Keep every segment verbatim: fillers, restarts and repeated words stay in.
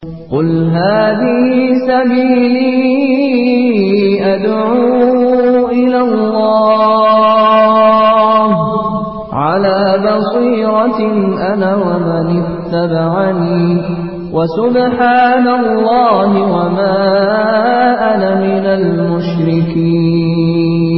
قل هذه سبيلي أدعو إلى الله على بصيرة أنا ومن اتبعني وسبحان الله وما أنا من المشركين.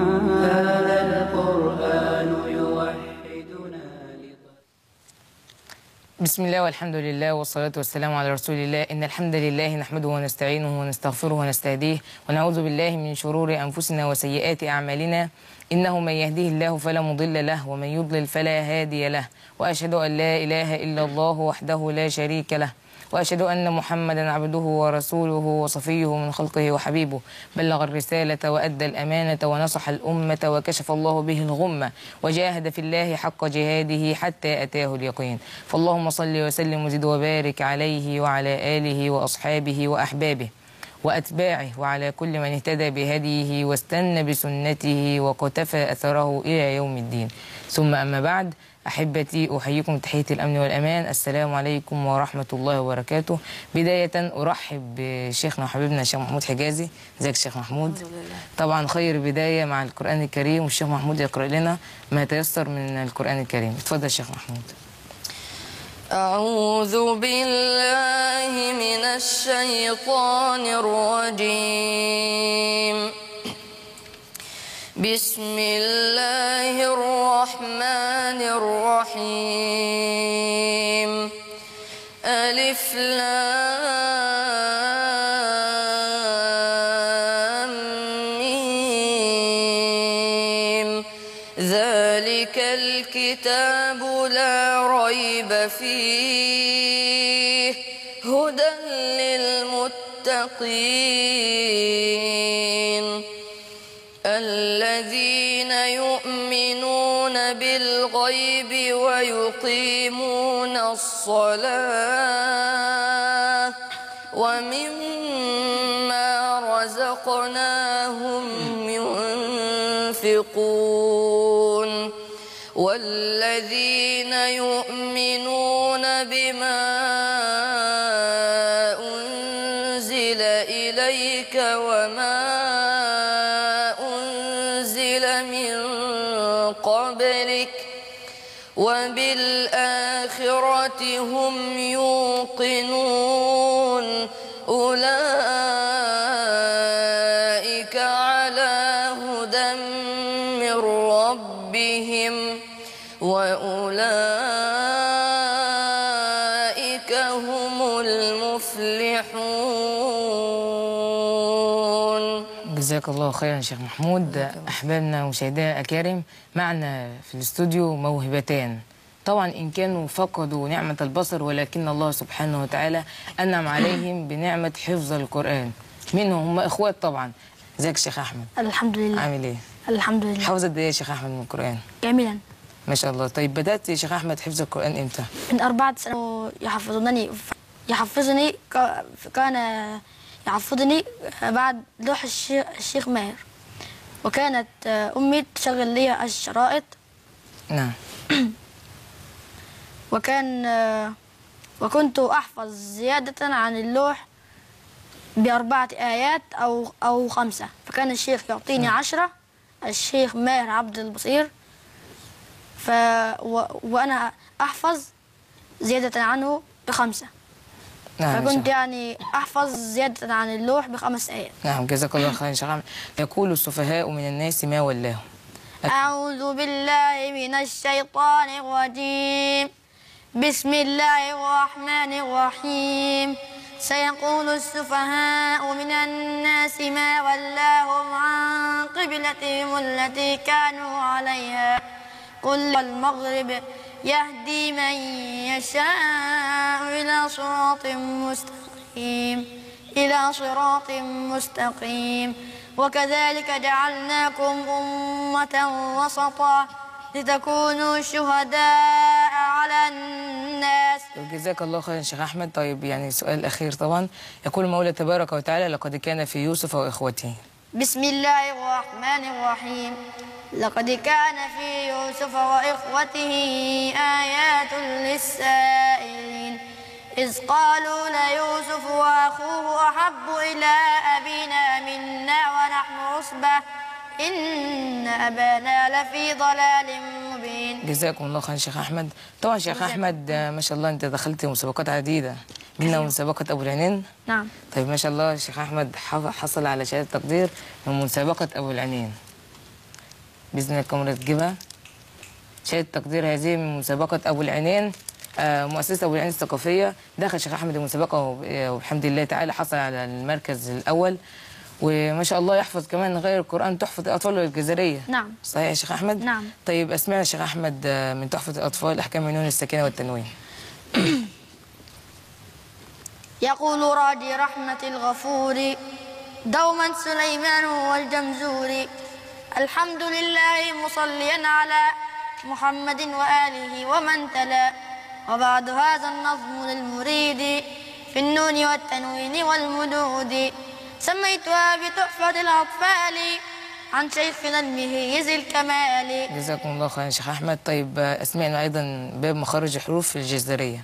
بسم الله والحمد لله والصلاة والسلام على رسول الله. إن الحمد لله نحمده ونستعينه ونستغفره ونستهديه ونعوذ بالله من شرور أنفسنا وسيئات أعمالنا. إنه من يهديه الله فلا مضل له ومن يضلل فلا هادي له، وأشهد أن لا إله إلا الله وحده لا شريك له، وأشهد أن محمدا عبده ورسوله وصفيه من خلقه وحبيبه، بلغ الرسالة وأدى الأمانة ونصح الأمة وكشف الله به الغمة وجاهد في الله حق جهاده حتى أتاه اليقين. فاللهم صل وسلم وزد وبارك عليه وعلى آله وأصحابه وأحبابه وأتباعه وعلى كل من اهتدى بهديه واستنى بسنته وقتفى أثره إلى يوم الدين. ثم أما بعد، أحبتي أحييكم تحية الأمن والأمان. السلام عليكم ورحمة الله وبركاته. بداية أرحب بشيخنا وحبيبنا الشيخ محمود حجازي. ازيك الشيخ محمود؟ طبعا خير بداية مع القرآن الكريم، والشيخ محمود يقرأ لنا ما تيسر من القرآن الكريم. اتفضل الشيخ محمود. أعوذ بالله من الشيطان الرجيم. بسم الله الرحمن الرحيم. ألف لام ميم. ذلك الكتاب لا ريب فيه هدى للمتقين الذين يؤمنون بالغيب ويقيمون الصلاة ومما رزقناهم ينفقون والذين يؤمنون بما أنزل إليك وما قبلك وبالآخرة هم يوقنون أولئك على هدى من ربهم وأولئك هم المفلحون. جزاك الله خيرا شيخ محمود. أحبابنا ومشاهدينا الأكارم، معنا في الاستوديو موهبتان. طبعا إن كانوا فقدوا نعمة البصر، ولكن الله سبحانه وتعالى أنعم عليهم بنعمة حفظ القرآن. منهم هم إخوات طبعا. ازيك شيخ أحمد؟ الحمد لله. عامل إيه؟ الحمد لله. حافظ قد إيه يا شيخ أحمد من القرآن؟ جميلا. ما شاء الله. طيب بدأت يا شيخ أحمد حفظ القرآن إمتى؟ من أربعة سنوات يحفظونني يحفظني كان يحفظني بعد لوح الشيخ ماهر، وكانت أمي تشغل لي الشرائط. نعم. وكان وكنت أحفظ زيادة عن اللوح بأربعة آيات أو أو خمسة، فكان الشيخ يعطيني عشرة، الشيخ ماهر عبد البصير، ف و... وأنا أحفظ زيادة عنه بخمسة. نعم. فكنت يعني أحفظ زيادة عن اللوح بخمس آيات. نعم جزاك الله خيرا شيخ أحمد. يقول السفهاء من الناس ما ولاهم. أعوذ بالله من الشيطان الرجيم. بسم الله الرحمن الرحيم. سيقول السفهاء من الناس ما ولاهم عن قبلتهم التي كانوا عليها قل المغرب يهدي من يشاء إلى صراط مستقيم إلى صراط مستقيم وكذلك جعلناكم أمة وسطا لتكونوا شهداء على الناس. جزاك الله خيرا شيخ أحمد. طيب يعني السؤال الأخير طبعا، يقول المولى تبارك وتعالى لقد كان في يوسف وإخوته. بسم الله الرحمن الرحيم. لقد كان في يوسف وإخوته آيات للسائلين إذ قالوا ليوسف وأخوه أحب إلى أبينا منا ونحن عصبة إن أبانا لفي ضلال مبين. جزاكم الله خير شيخ أحمد. طبعا شيخ أحمد ما شاء الله أنت دخلت مسابقات عديدة، منها مسابقة أبو العينين. نعم. طيب ما شاء الله شيخ أحمد حصل على شهادة تقدير من مسابقة أبو العينين. بإذن الله الكاميرا تجيبها. شهادة تقدير هذه من مسابقة أبو العينين، مؤسسة أبو العينين الثقافية. دخل شيخ أحمد المسابقة وبحمد الله تعالى حصل على المركز الأول، وما شاء الله يحفظ كمان غير القرآن تحفة الأطفال الجزائرية. نعم. صحيح يا شيخ أحمد؟ نعم. طيب أسمعنا شيخ أحمد من تحفة الأطفال أحكام النون الساكنة والتنوين. يقول راجي رحمة الغفور دوما سليمان والجمزور الحمد لله مصليا على محمد وآله ومن تلا. وبعد هذا النظم للمريد في النون والتنوين والمدود سميتها بتحفة الأطفال عن شيخنا المهيز الكمال. جزاكم الله خيرا شيخ أحمد. طيب أسمعنا أيضا باب مخارج الحروف الجزرية.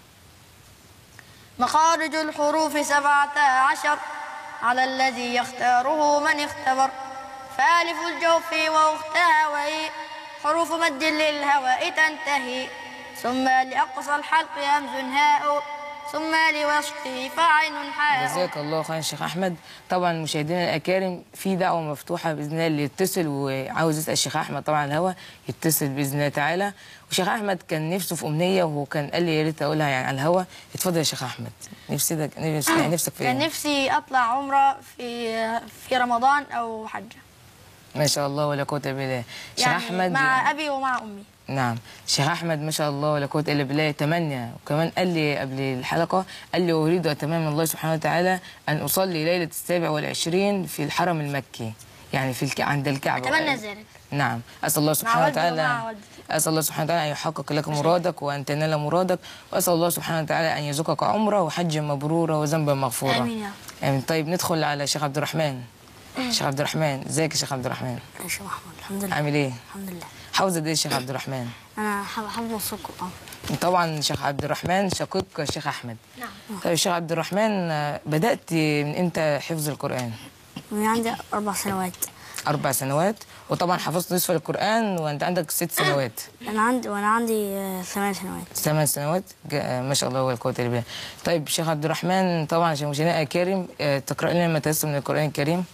مخارج الحروف سبعة عشر على الذي يختاره من اختبر فألف الجوف وأختها وهي حروف مد للهواء تنتهي ثم لأقصى الحلق همز هاء ثم لوسطه فعين حاء. جزاك الله خيرا شيخ أحمد. طبعا مشاهدينا الأكارم في دعوة مفتوحة بإذن الله اللي يتصل وعاوز يسأل الشيخ أحمد طبعا على الهوا يتصل بإذن الله تعالى. وشيخ أحمد كان نفسه في أمنية وهو كان قال لي يا ريت أقولها يعني على الهوا. اتفضل يا شيخ أحمد. نفسي ده نفسك في كان نفسي أطلع عمرة في في رمضان أو حجة. ما شاء الله ولا قوة إلا بالله. شيخ يعني أحمد مع يعني أبي ومع أمي. نعم شيخ أحمد ما شاء الله ولا قوة إلا بالله تمنى، وكمان قال لي قبل الحلقة قال لي أريد أتمنى من الله سبحانه وتعالى أن أصلي ليلة السابع والعشرين في الحرم المكي، يعني في الك... عند الكعبة. أتمنى ذلك. نعم أسأل الله سبحانه وتعالى أسأل الله سبحانه وتعالى أن يحقق لك مرادك وأن تنال مرادك، وأسأل الله سبحانه وتعالى أن يرزقك عمرة وحجة مبرورة وذنبا مغفورة. آمين يا رب. آمين. طيب ندخل على شيخ عبد الرحمن. شيخ عبد الرحمن ازيك يا شيخ عبد الرحمن؟ يا شيخ محمود الحمد لله. عامل ايه؟ الحمد لله. حافظ قد ايه يا شيخ عبد الرحمن؟ انا حافظ نص القرآن. طبعا شيخ عبد الرحمن شقيق الشيخ احمد. نعم. طيب شيخ عبد الرحمن بدأت من امتى حفظ القرآن؟ من عندي اربع سنوات. اربع سنوات، وطبعا حفظت نصف القرآن وانت عندك ست سنوات. انا عندي وانا عندي ثمان سنوات. ثمان سنوات ما شاء الله ولا قوة الا بالله. طيب شيخ عبد الرحمن طبعا عشان مشاهدينا الكريم تقرأ لنا ما تيسر من القرآن الكريم.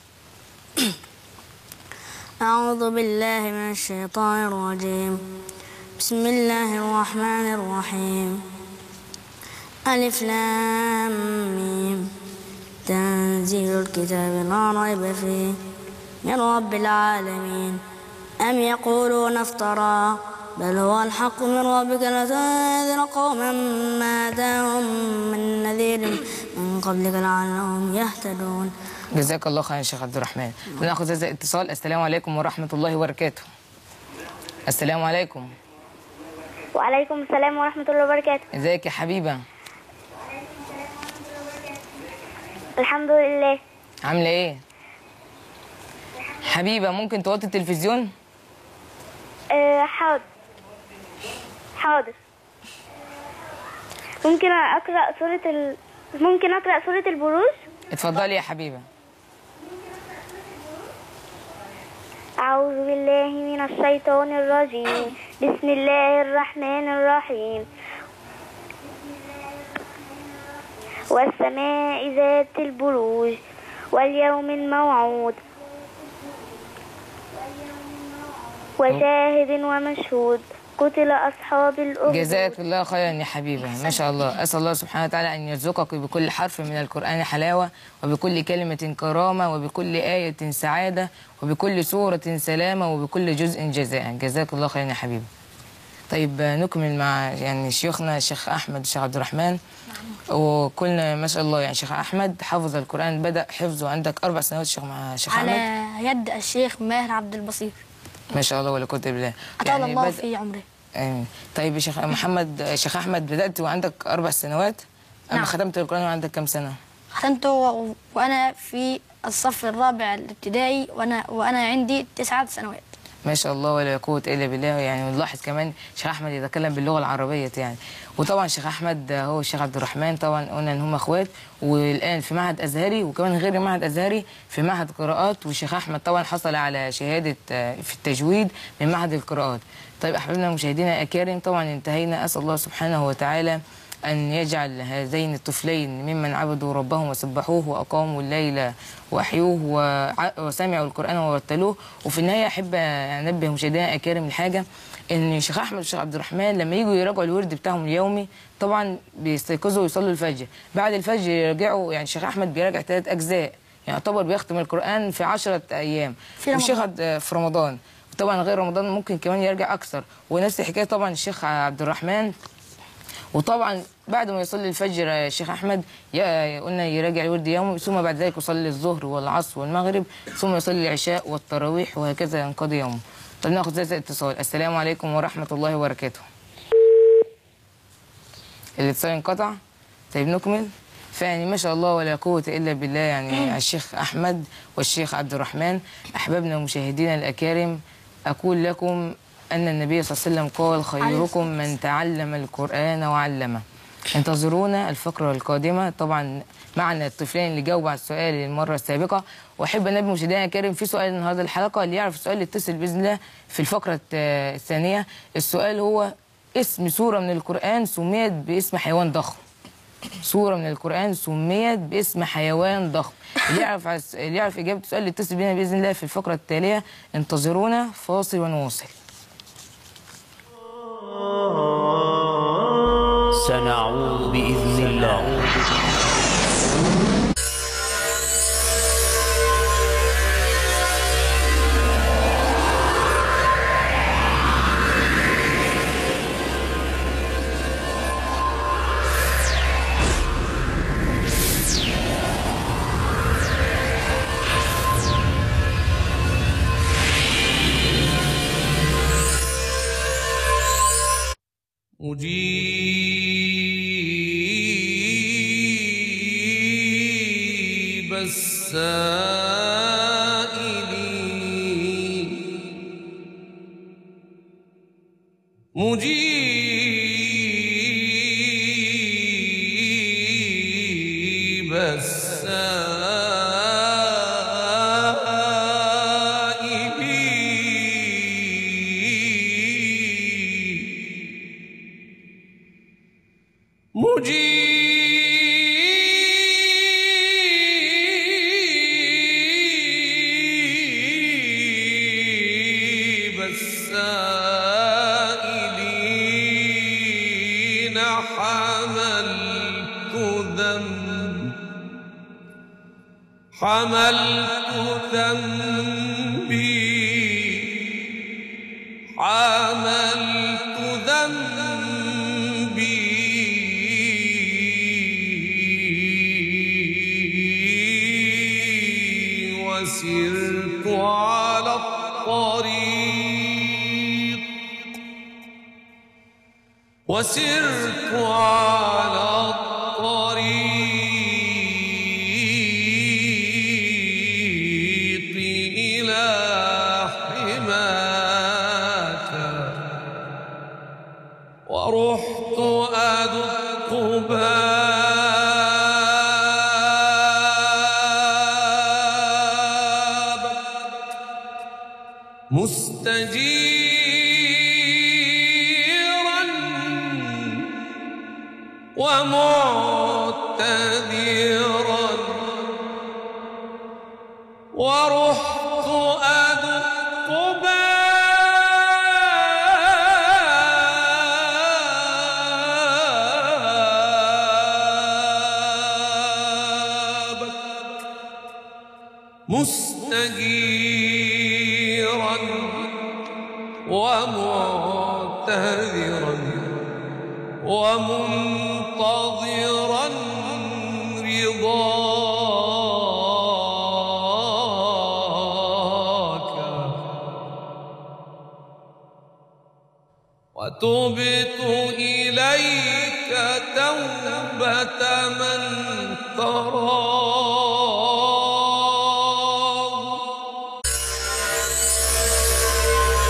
أعوذ بالله من الشيطان الرجيم. بسم الله الرحمن الرحيم. ألف لام ميم تنزيل الكتاب لا ريب فيه من رب العالمين. أم يقولون افترى بل هو الحق من ربك لتنذر قوما ما أتاهم من نذير من قبلك لعلهم يهتدون. جزاك الله خيرا يا شيخ عبد الرحمن. ناخذ هذا الاتصال. السلام عليكم ورحمة الله وبركاته. السلام عليكم. وعليكم السلام ورحمة الله وبركاته. ازيك يا حبيبة؟ الحمد لله. عاملة ايه؟ حبيبة ممكن توطي التلفزيون؟ أه حاضر حاضر. ممكن أقرأ سورة ال... ممكن أقرأ سورة البروج؟ اتفضلي يا حبيبة. أعوذ بالله من الشيطان الرجيم. بسم الله الرحمن الرحيم. والسماء ذات البروج واليوم الموعود وشاهد ومشهود قتل أصحاب الأخدود. جزاك الله خيرا يا حبيبة ما شاء الله. أسأل الله سبحانه وتعالى أن يرزقك بكل حرف من القرآن حلاوة، وبكل كلمة كرامة، وبكل آية سعادة، وبكل سورة سلامة، وبكل جزء جزاء. جزاك الله خيرا يا حبيبة. طيب نكمل مع يعني شيوخنا الشيخ أحمد الشيخ عبد الرحمن. وكلنا ما شاء الله يعني شيخ أحمد حفظ القرآن بدأ حفظه عندك أربع سنوات شيخ مع شيخ أحمد على يد الشيخ ماهر عبد البصير. ما شاء الله ولا قوة إلا بالله. أطال يعني الله في عمره. آمين. طيب يا شيخ محمد شيخ أحمد بدأت وعندك أربع سنوات؟ أما نعم. ختمت القرآن وعندك كم سنة؟ ختمته و... وأنا في الصف الرابع الابتدائي وأنا وأنا عندي تسعة سنوات. ما شاء الله ولا قوة إلا بالله. يعني نلاحظ كمان شيخ أحمد يتكلم باللغة العربية يعني. وطبعا شيخ أحمد هو الشيخ عبد الرحمن طبعا قلنا إن هم إخوات، والآن في معهد أزهري، وكمان غير معهد أزهري في معهد قراءات. والشيخ أحمد طبعا حصل على شهادة في التجويد من معهد القراءات. طيب أحبابنا المشاهدين الأكارم، طبعا انتهينا. أسأل الله سبحانه وتعالى أن يجعل هذين الطفلين ممن عبدوا ربهم وسبحوه وأقاموا الليل وأحيوه وسمعوا القرآن ورتلوه. وفي النهاية أحب أنبه مشاهدينا الأكارم الحاجة، إن الشيخ أحمد والشيخ عبد الرحمن لما يجوا يراجعوا الورد بتاعهم اليومي طبعا بيستيقظوا ويصلوا الفجر، بعد الفجر يرجعوا. يعني الشيخ أحمد بيراجع ثلاث أجزاء، يعني يعتبر بيختم القرآن في عشرة أيام في والشيخ في رمضان. طبعا غير رمضان ممكن كمان يرجع أكثر. ونفس الحكاية طبعا الشيخ عبد الرحمن. وطبعا بعد ما يصلي الفجر الشيخ احمد قلنا يراجع الورد يومي، ثم بعد ذلك يصلي الظهر والعصر والمغرب، ثم يصلي العشاء والتراويح، وهكذا ينقضي يومه. طب ناخذ هذا الاتصال. السلام عليكم ورحمه الله وبركاته. الاتصال انقطع. طيب نكمل. فيعني ما شاء الله ولا قوه الا بالله، يعني الشيخ احمد والشيخ عبد الرحمن. احبابنا ومشاهدينا الاكارم، اقول لكم أن النبي صلى الله عليه وسلم قال: خيركم من تعلم القرآن وعلمه. انتظرونا الفقرة القادمة طبعا معنا الطفلين اللي جاوبوا على السؤال المرة السابقة. وأحب أنبه مشاهدينا الكريم في سؤال النهارده الحلقة، اللي يعرف السؤال يتصل بإذن الله في الفقرة الثانية. السؤال هو: اسم سورة من القرآن سميت باسم حيوان ضخم. سورة من القرآن سميت باسم حيوان ضخم. اللي يعرف عس... اللي يعرف إجابة السؤال يتصل بنا بإذن الله في الفقرة التالية. انتظرونا فاصل ونواصل. سنعود بإذن الله. مجيب السائلين مجيب السائلين مجيب السائلين حملت ذنب حملت ذنبي حملت ذنبي وسرت على الطريق وسرت على الطريق إلى حماك ورحت أدق مستجيرا ومعتذرا ورحت أدق بابك مستجيرا ومعتذرا ومنتظرا رضاك وتبت إليك توبة من تراه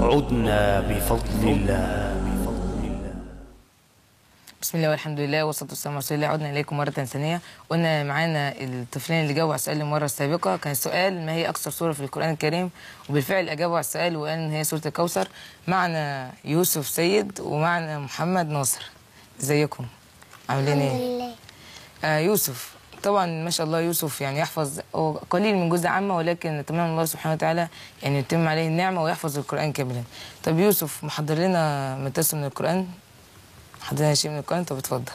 عدنا بفضل الله. بسم الله والحمد لله والصلاه والسلام على رسول الله. عدنا اليكم مره ثانيه. قلنا معانا الطفلين اللي جاوبوا على السؤال المره السابقه. كان السؤال ما هي اكثر سوره في القران الكريم، وبالفعل اجابوا على السؤال وقال ان هي سوره الكوثر. معنا يوسف سيد ومعنا محمد ناصر. ازيكم؟ عاملين ايه؟ الحمد لله. آه يوسف، طبعا ما شاء الله يوسف يعني يحفظ قليل من جزء عامه، ولكن نتمنى الله سبحانه وتعالى يعني يتم عليه النعمه ويحفظ القران كاملا. طب يوسف، محضر لنا متسم من القران؟ محضر لنا شيء من القران؟ طب اتفضل.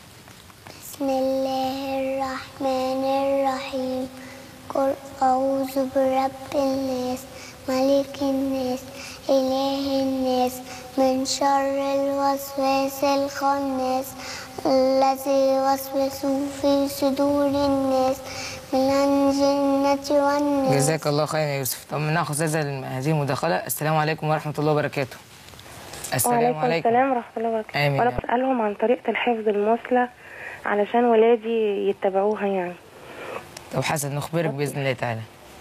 بسم الله الرحمن الرحيم. قل أعوذ برب الناس ملك الناس إله الناس من شر الوسواس الخناس الذي يوسوس في صدور الناس من الجنة والناس. جزاك الله خيرا يا يوسف. طب ناخذ هذه المداخله. السلام عليكم ورحمه الله وبركاته. السلام عليكم. وعليكم السلام ورحمه الله وبركاته. آمين. وانا بسالهم عن طريقه الحفظ المثلى علشان ولادي يتبعوها يعني. طب حسن، نخبرك باذن الله تعالى.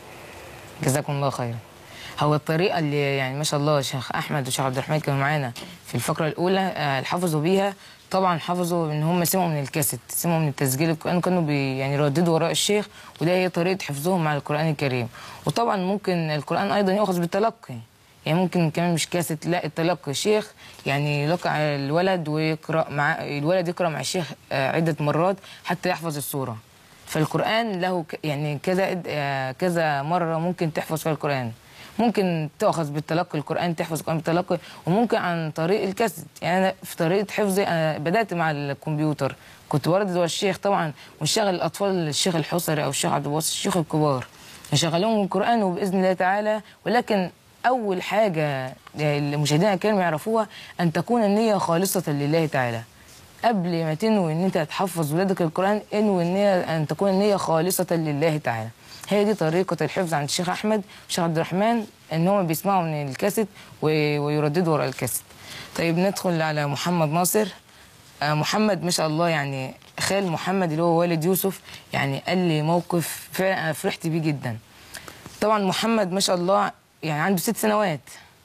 جزاكم الله خيرا. هو الطريقه اللي يعني ما شاء الله شيخ احمد وشيخ عبد الرحمن كانوا معانا في الفقره الاولى آه حفظوا بيها. طبعا حفظوا ان هم سمعوا من الكاسيت، سمعوا من التسجيل القران، كانوا بي يعني يرددوا وراء الشيخ، وده هي طريقه حفظهم مع القران الكريم. وطبعا ممكن القران ايضا يؤخذ بالتلقي، يعني ممكن كمان مش كاسيت، لا التلقي. الشيخ يعني يلقى على الولد ويقرا مع الولد، يقرا مع الشيخ آه عده مرات حتى يحفظ السوره. فالقران له يعني كذا آه كذا مره ممكن تحفظ فيها القران. ممكن تأخذ بالتلقي القرآن، تحفظ القرآن بالتلقي، وممكن عن طريق الكاسيت. يعني أنا في طريقة حفظي أنا بدأت مع الكمبيوتر، كنت بردد ورا الشيخ طبعا، ونشغل الأطفال الشيخ الحصري أو الشيخ عبد الباسط الشيوخ الكبار نشغلهم القرآن وبإذن الله تعالى. ولكن أول حاجة المشاهدين الكرام يعرفوها أن تكون النية خالصة لله تعالى. قبل ما تنوي أن أنت تحفظ ولادك القرآن، انوي النية أن تكون النية خالصة لله تعالى. هي دي طريقة الحفظ عند الشيخ أحمد والشيخ عبد الرحمن، إن هم بيسمعوا من الكاسيت ويرددوا وراء الكاسيت. طيب ندخل على محمد ناصر. آه محمد ما شاء الله يعني خال محمد اللي هو والد يوسف يعني قال لي موقف فعلا أنا فرحت بيه جدا. طبعا محمد ما شاء الله يعني عنده ست سنوات،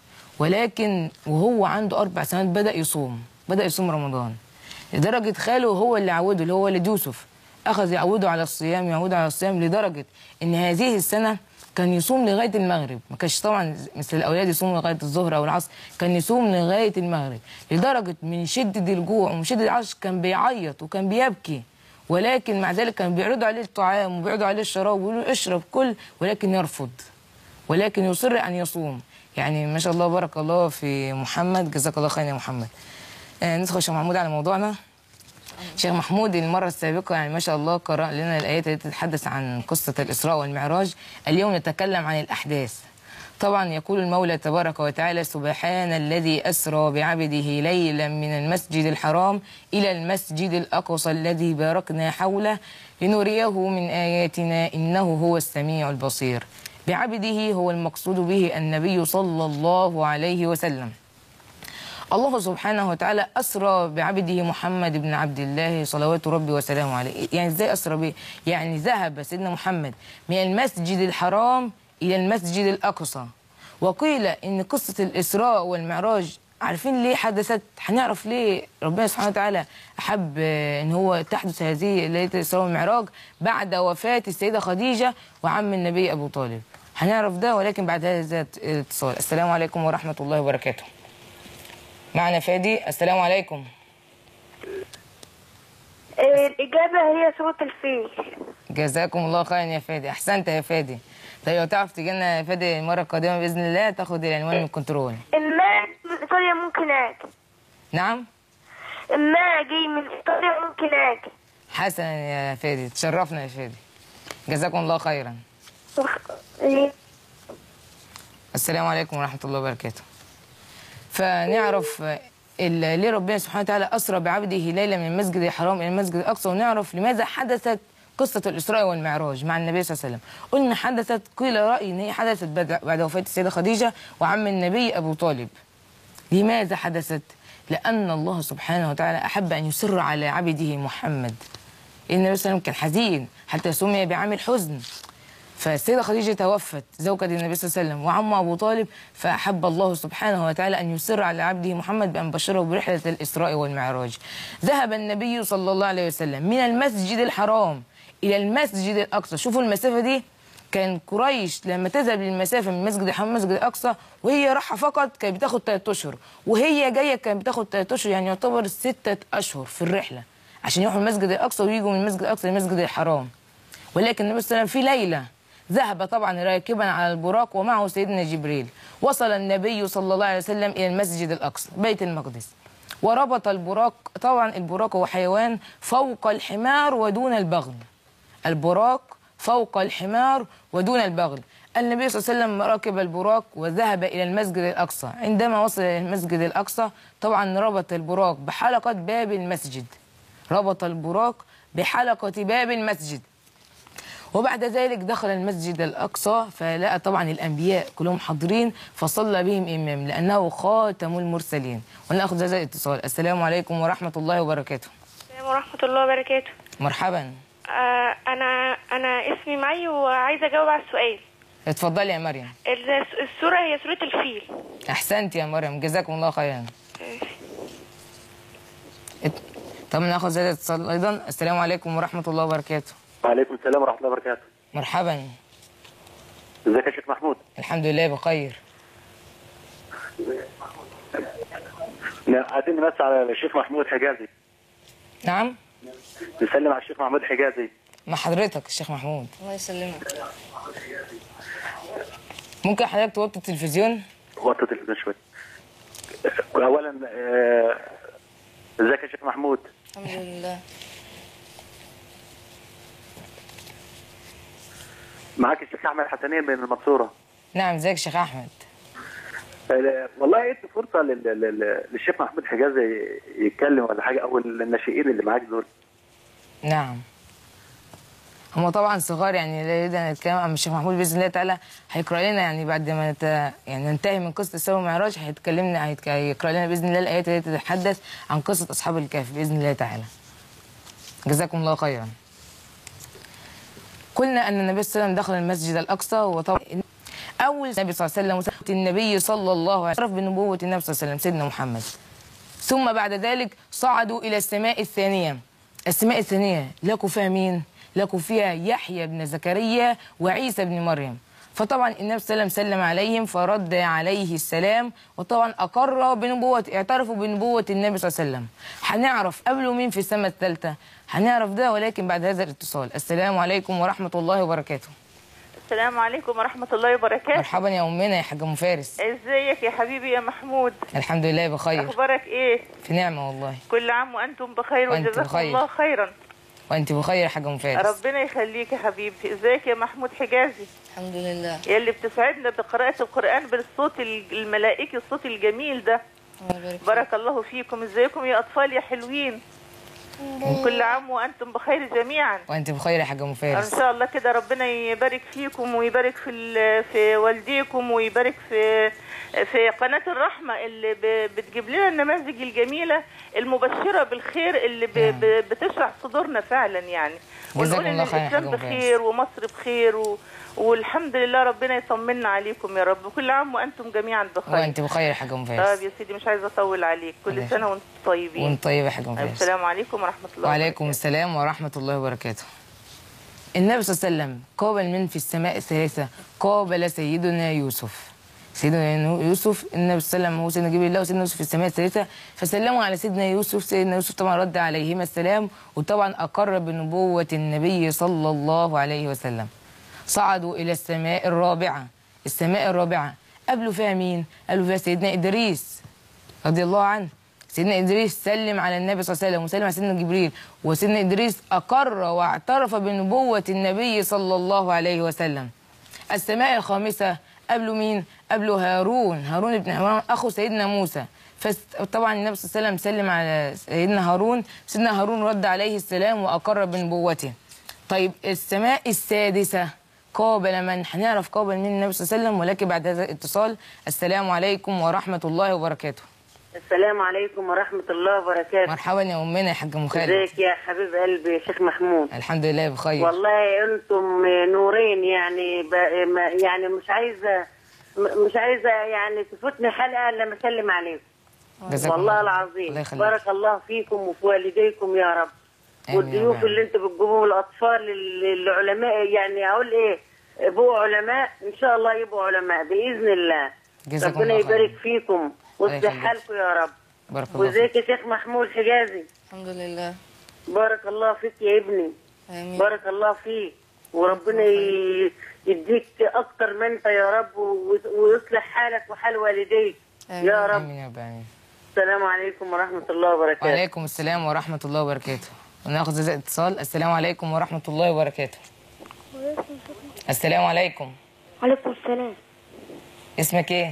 ولكن وهو عنده أربع سنوات بدأ يصوم، بدأ يصوم رمضان، لدرجة خاله هو اللي عوده اللي هو والد يوسف، أخذ يعوده على الصيام يعوده على الصيام، لدرجة إن هذه السنة كان يصوم لغاية المغرب. ما كانش طبعا مثل الأولاد يصوموا لغاية الظهر أو العصر، كان يصوم لغاية المغرب، لدرجة من شدة الجوع ومن شدة العطش كان بيعيط وكان بيبكي، ولكن مع ذلك كان بيعرضوا عليه الطعام وبيعرضوا عليه الشراب ويقولوا له اشرب كل، ولكن يرفض، ولكن يصر أن يصوم. يعني ما شاء الله بارك الله في محمد. جزاك الله خير يا محمد. آه ندخل شيخ محمود على موضوعنا. شيخ محمود المرة السابقة يعني ما شاء الله قرأ لنا الآيات التي تتحدث عن قصة الإسراء والمعراج. اليوم نتكلم عن الأحداث. طبعا يقول المولى تبارك وتعالى: سبحان الذي أسرى بعبده ليلا من المسجد الحرام إلى المسجد الأقصى الذي باركنا حوله لنريه من آياتنا إنه هو السميع البصير. بعبده هو المقصود به النبي صلى الله عليه وسلم. الله سبحانه وتعالى أسرى بعبده محمد بن عبد الله صلوات ربي وسلامه عليه. يعني إزاي أسرى به؟ يعني ذهب سيدنا محمد من المسجد الحرام إلى المسجد الأقصى. وقيل إن قصة الإسراء والمعراج عارفين ليه حدثت؟ هنعرف ليه ربنا سبحانه وتعالى أحب إن هو تحدث هذه ليلة الإسراء والمعراج بعد وفاة السيدة خديجة وعم النبي أبو طالب. هنعرف ده ولكن بعد هذا الاتصال. السلام عليكم ورحمة الله وبركاته. معنا فادي. السلام عليكم. الإجابة هي سورة الفيل. جزاكم الله خيرا يا فادي، أحسنت يا فادي. طيب لو تعرف تجي لنا يا فادي المرة القادمة بإذن الله تاخد العنوان من الكنترول. الماء من إيطاليا ممكن آجي. نعم؟ الماء جاي من إيطاليا ممكن آجي. حسنا يا فادي، تشرفنا يا فادي. جزاكم الله خيرا. السلام عليكم ورحمة الله وبركاته. فنعرف ليه ربنا سبحانه وتعالى أسرى بعبده ليلة من المسجد الحرام إلى المسجد الأقصى، ونعرف لماذا حدثت قصة الإسراء والمعراج مع النبي صلى الله عليه وسلم. قلنا حدثت، قيل رأي إن هي حدثت بعد وفاة السيدة خديجة وعم النبي أبو طالب. لماذا حدثت؟ لأن الله سبحانه وتعالى أحب أن يسر على عبده محمد. النبي صلى الله عليه وسلم كان حزين حتى سمي بعام الحزن. فالسيدة خديجة توفت زوجة النبي صلى الله عليه وسلم وعم أبو طالب، فأحب الله سبحانه وتعالى أن يسر على عبده محمد بأن بشره برحلة الإسراء والمعراج. ذهب النبي صلى الله عليه وسلم من المسجد الحرام إلى المسجد الأقصى. شوفوا المسافة دي، كان قريش لما تذهب للمسافة من مسجد الحرام للمسجد الأقصى وهي رايحة فقط كانت بتاخد ثلاث أشهر، وهي جاية كانت بتاخد ثلاث أشهر، يعني يعتبر ستة أشهر في الرحلة عشان يروحوا المسجد الأقصى ويجوا من المسجد الأقصى للمسجد الحرام. ولكن النبي صلى الله عليه وسلم في ليلة ذهب طبعا راكبا على البراق ومعه سيدنا جبريل. وصل النبي صلى الله عليه وسلم إلى المسجد الأقصى بيت المقدس، وربط البراق. طبعا البراق هو حيوان فوق الحمار ودون البغل. البراق فوق الحمار ودون البغل. النبي صلى الله عليه وسلم ركب البراق وذهب إلى المسجد الأقصى. عندما وصل إلى المسجد الأقصى طبعا ربط البراق بحلقة باب المسجد، ربط البراق بحلقة باب المسجد. وبعد ذلك دخل المسجد الأقصى فلقى طبعا الأنبياء كلهم حاضرين فصلى بهم إمام لأنه خاتم المرسلين. ونأخذ هذا الاتصال. السلام عليكم ورحمة الله وبركاته. السلام ورحمة الله وبركاته. مرحبا. آه أنا أنا اسمي مي وعايزة أجاوب على السؤال. اتفضلي يا مريم. السورة هي سورة الفيل. أحسنت يا مريم، جزاكم الله خيرا. طب ناخذ هذا الاتصال أيضا. السلام عليكم ورحمة الله وبركاته. وعليكم السلام ورحمة الله وبركاته. مرحبا. ازيك يا شيخ محمود؟ الحمد لله بخير. عايزين نمسي على الشيخ محمود حجازي. نعم؟ نسلم على الشيخ محمود حجازي. مع حضرتك الشيخ محمود. الله يسلمك. ممكن حضرتك توطي التلفزيون؟ وطي التلفزيون شوية. أولا ازيك يا شيخ محمود؟ الحمد لله. معاك الشيخ احمد حسنين من المنصوره. نعم، ازيك يا شيخ احمد؟ والله ادي فرصه للشيخ محمود حجازي يتكلم ولا حاجه، او الناشئين اللي معاك دول. نعم. هم طبعا صغار يعني لا يريد ان نتكلم عن الشيخ محمود باذن الله تعالى هيقرا لنا يعني بعد ما نت... يعني ننتهي من قصه الإسراء والمعراج هيتكلمنا هيتك... هيقرا لنا باذن الله الايات التي تتحدث عن قصه اصحاب الكهف باذن الله تعالى. جزاكم الله خيرا. قلنا ان النبي صلى الله عليه وسلم دخل المسجد الاقصى، وطبعا اول النبي صلى الله عليه وسلم النبي صلى الله عليه وسلم بنبوه النبي صلى الله عليه وسلم سيدنا محمد. ثم بعد ذلك صعدوا الى السماء الثانيه. السماء الثانيه لقوا فيها مين؟ لقوا فيها يحيى بن زكريا وعيسى بن مريم. فطبعا النبي صلى الله عليه وسلم سلم عليهم فرد عليه السلام، وطبعا اقر بنبوه اعترفوا بنبوه النبي صلى الله عليه وسلم. هنعرف قبله مين في السماء الثالثه، هنعرف ده ولكن بعد هذا الاتصال. السلام عليكم ورحمه الله وبركاته. السلام عليكم ورحمه الله وبركاته. مرحبا يا امنا يا حاجه ام فارس. ازيك يا حبيبي يا محمود؟ الحمد لله بخير. اخبارك ايه؟ في نعمه والله. كل عام وانتم بخير وجزاكم الله خيرا. وانت بخير يا حاجه ام فارس. ربنا يخليك يا حبيبي. ازيك يا محمود حجازي؟ الحمد لله. يا اللي بتسعدنا بقراءة القرآن بالصوت الملائكي الصوت الجميل ده. بارك الله فيكم. ازيكم يا اطفال يا حلوين؟ كل عام وانتم بخير جميعا. وانت بخير يا حاجه ام فارس. ان شاء الله كده ربنا يبارك فيكم ويبارك في في والديكم ويبارك في في قناه الرحمه اللي بتجيب لنا النماذج الجميله المبشره بالخير اللي بتشرح صدورنا فعلا يعني. ونقول ان الاسلام بخير ومصر بخير و... والحمد لله ربنا يطمنا عليكم يا رب. كل عام وانتم جميعا بخير. وانت بخير يا حاجه ام فارس. طيب يا سيدي مش عايزه اطول عليك. كل سنه وانتم طيبين. وانت طيبه يا حاجه ام فارس. السلام عليكم ورحمه الله وعليكم وبركاته. السلام ورحمه الله وبركاته. النبي صلى الله عليه وسلم قابل من في السماء الثالثه؟ قابل سيدنا يوسف. سيدنا يوسف النبي صلى الله عليه وسلم هو سيدنا جبريل الله وسيدنا يوسف في السماء الثالثه، فسلموا على سيدنا يوسف. سيدنا يوسف طبعا رد عليهما السلام، وطبعا اقر بنبوه النبي صلى الله عليه وسلم. صعدوا إلى السماء الرابعة. السماء الرابعة قبلوا فيها مين؟ قبلوا فيها سيدنا إدريس رضي الله عنه. سيدنا إدريس سلم على النبي صلى الله عليه وسلم وسلم على سيدنا جبريل، وسيدنا إدريس أقر واعترف بنبوة النبي صلى الله عليه وسلم. السماء الخامسة قبلوا مين؟ قبلوا هارون، هارون بن عمران أخو سيدنا موسى. فطبعا النبي صلى الله عليه وسلم سلم على سيدنا هارون، سيدنا هارون رد عليه السلام وأقر بنبوته. طيب السماء السادسة قابل من؟ هنعرف قابل مين النبي صلى الله عليه وسلم ولكن بعد هذا الاتصال. السلام عليكم ورحمة الله وبركاته. السلام عليكم ورحمة الله وبركاته. مرحبا يا أمنا يا حاج أم خالد. ازيك يا حبيب قلبي يا شيخ محمود؟ الحمد لله بخير. والله انتم نورين يعني ب... يعني مش عايزة مش عايزة يعني تفوتني حلقة إلا ما أسلم عليكم. والله العظيم. الله بارك الله فيكم وفي والديكم يا رب. والضيوف اللي انتم بتجيبوهم الأطفال العلماء، يعني أقول إيه، يبقوا علماء إن شاء الله، يبقوا علماء بإذن الله. ربنا يبارك فيكم ويصلح حالكم يا رب. بارك الله فيك. وازيك يا شيخ محمود حجازي؟ الحمد لله. بارك الله فيك يا ابني. آمين. بارك الله فيك وربنا يديك اكتر من انت يا رب ويصلح حالك وحال والديك يا رب. امين يا رب. امين. السلام عليكم ورحمه الله وبركاته. وعليكم السلام ورحمه الله وبركاته. وناخذ زي اتصال. السلام عليكم ورحمه الله وبركاته. السلام عليكم. وعليكم السلام. اسمك ايه؟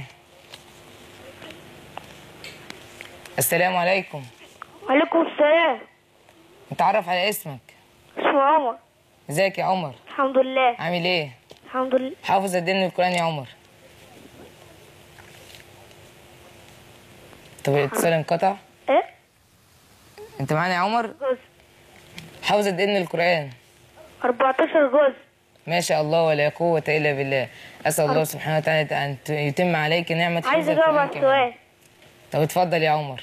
السلام عليكم. وعليكم السلام. نتعرف على اسمك. اسمه عمر. ازيك يا عمر؟ الحمد لله. عامل ايه؟ الحمد لله. حافظ قد ايه من القرآن يا عمر؟ طب الاتصال انقطع؟ ايه؟ انت معانا يا عمر؟ جزء. حافظ قد ايه من القرآن؟ أربعتاشر جزء. ما شاء الله ولا قوة إلا بالله. أسأل الله سبحانه وتعالى أن يتم عليك نعمة حفظ عايز أجاوب على السؤال. طب اتفضل يا عمر.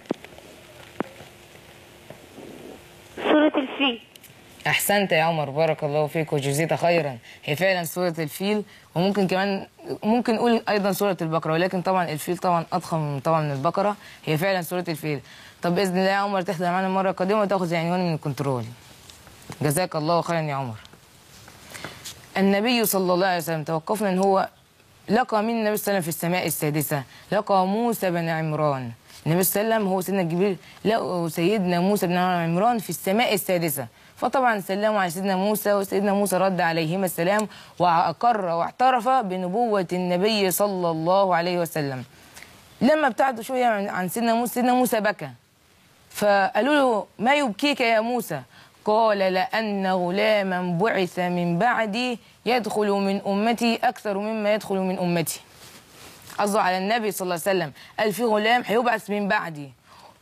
سورة الفيل. أحسنت يا عمر، بارك الله فيك وجزيت خيرا. هي فعلا سورة الفيل، وممكن كمان ممكن نقول أيضا سورة البقرة، ولكن طبعا الفيل طبعا أضخم طبعا من البقرة. هي فعلا سورة الفيل. طب بإذن الله يا عمر تحضر معنا المرة القادمة وتاخذ عنوان من الكنترول. جزاك الله خيرا يا عمر. النبي صلى الله عليه وسلم توقفنا ان هو لقى من النبي صلى الله عليه وسلم في السماء السادسه، لقى موسى بن عمران. النبي صلى الله عليه وسلم هو سيدنا جبريل لقوا سيدنا موسى بن عمران في السماء السادسه، فطبعا سلموا على سيدنا موسى، وسيدنا موسى رد عليهما السلام واقر واعترف بنبوه النبي صلى الله عليه وسلم. لما ابتعدوا شويه عن سيدنا موسى، سيدنا موسى بكى، فقالوا له ما يبكيك يا موسى؟ قال لأن غلاما بعث من بعدي يدخل من أمتي أكثر مما يدخل من أمتي. قصده على النبي صلى الله عليه وسلم، قال في غلام هيبعث من بعدي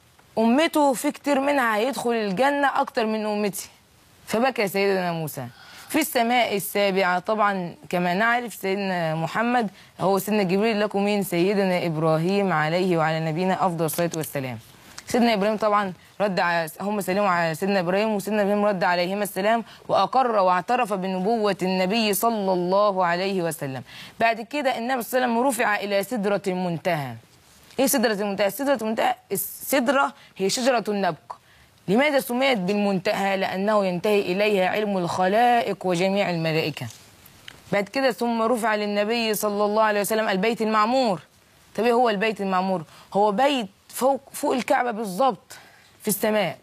أمته في كتير منها هيدخل الجنة أكثر من أمتي. فبكى سيدنا موسى. في السماء السابعة طبعا كما نعرف سيدنا محمد هو سيدنا جبريل، لكم مين؟ سيدنا إبراهيم عليه وعلى نبينا أفضل الصلاة والسلام. سيدنا إبراهيم طبعا رد على هم سلموا على سيدنا إبراهيم، وسيدنا إبراهيم رد عليهما السلام وأقر واعترف بنبوة النبي صلى الله عليه وسلم. بعد كده النبي صلى الله عليه وسلم رفع إلى سدرة المنتهى. إيه سدرة المنتهى؟ سدرة المنتهى السدرة هي شجرة النبق. لماذا سميت بالمنتهى؟ لأنه ينتهي إليها علم الخلائق وجميع الملائكة. بعد كده ثم رفع للنبي صلى الله عليه وسلم البيت المعمور. طب إيه هو البيت المعمور؟ هو بيت فوق فوق الكعبة بالظبط في السماء.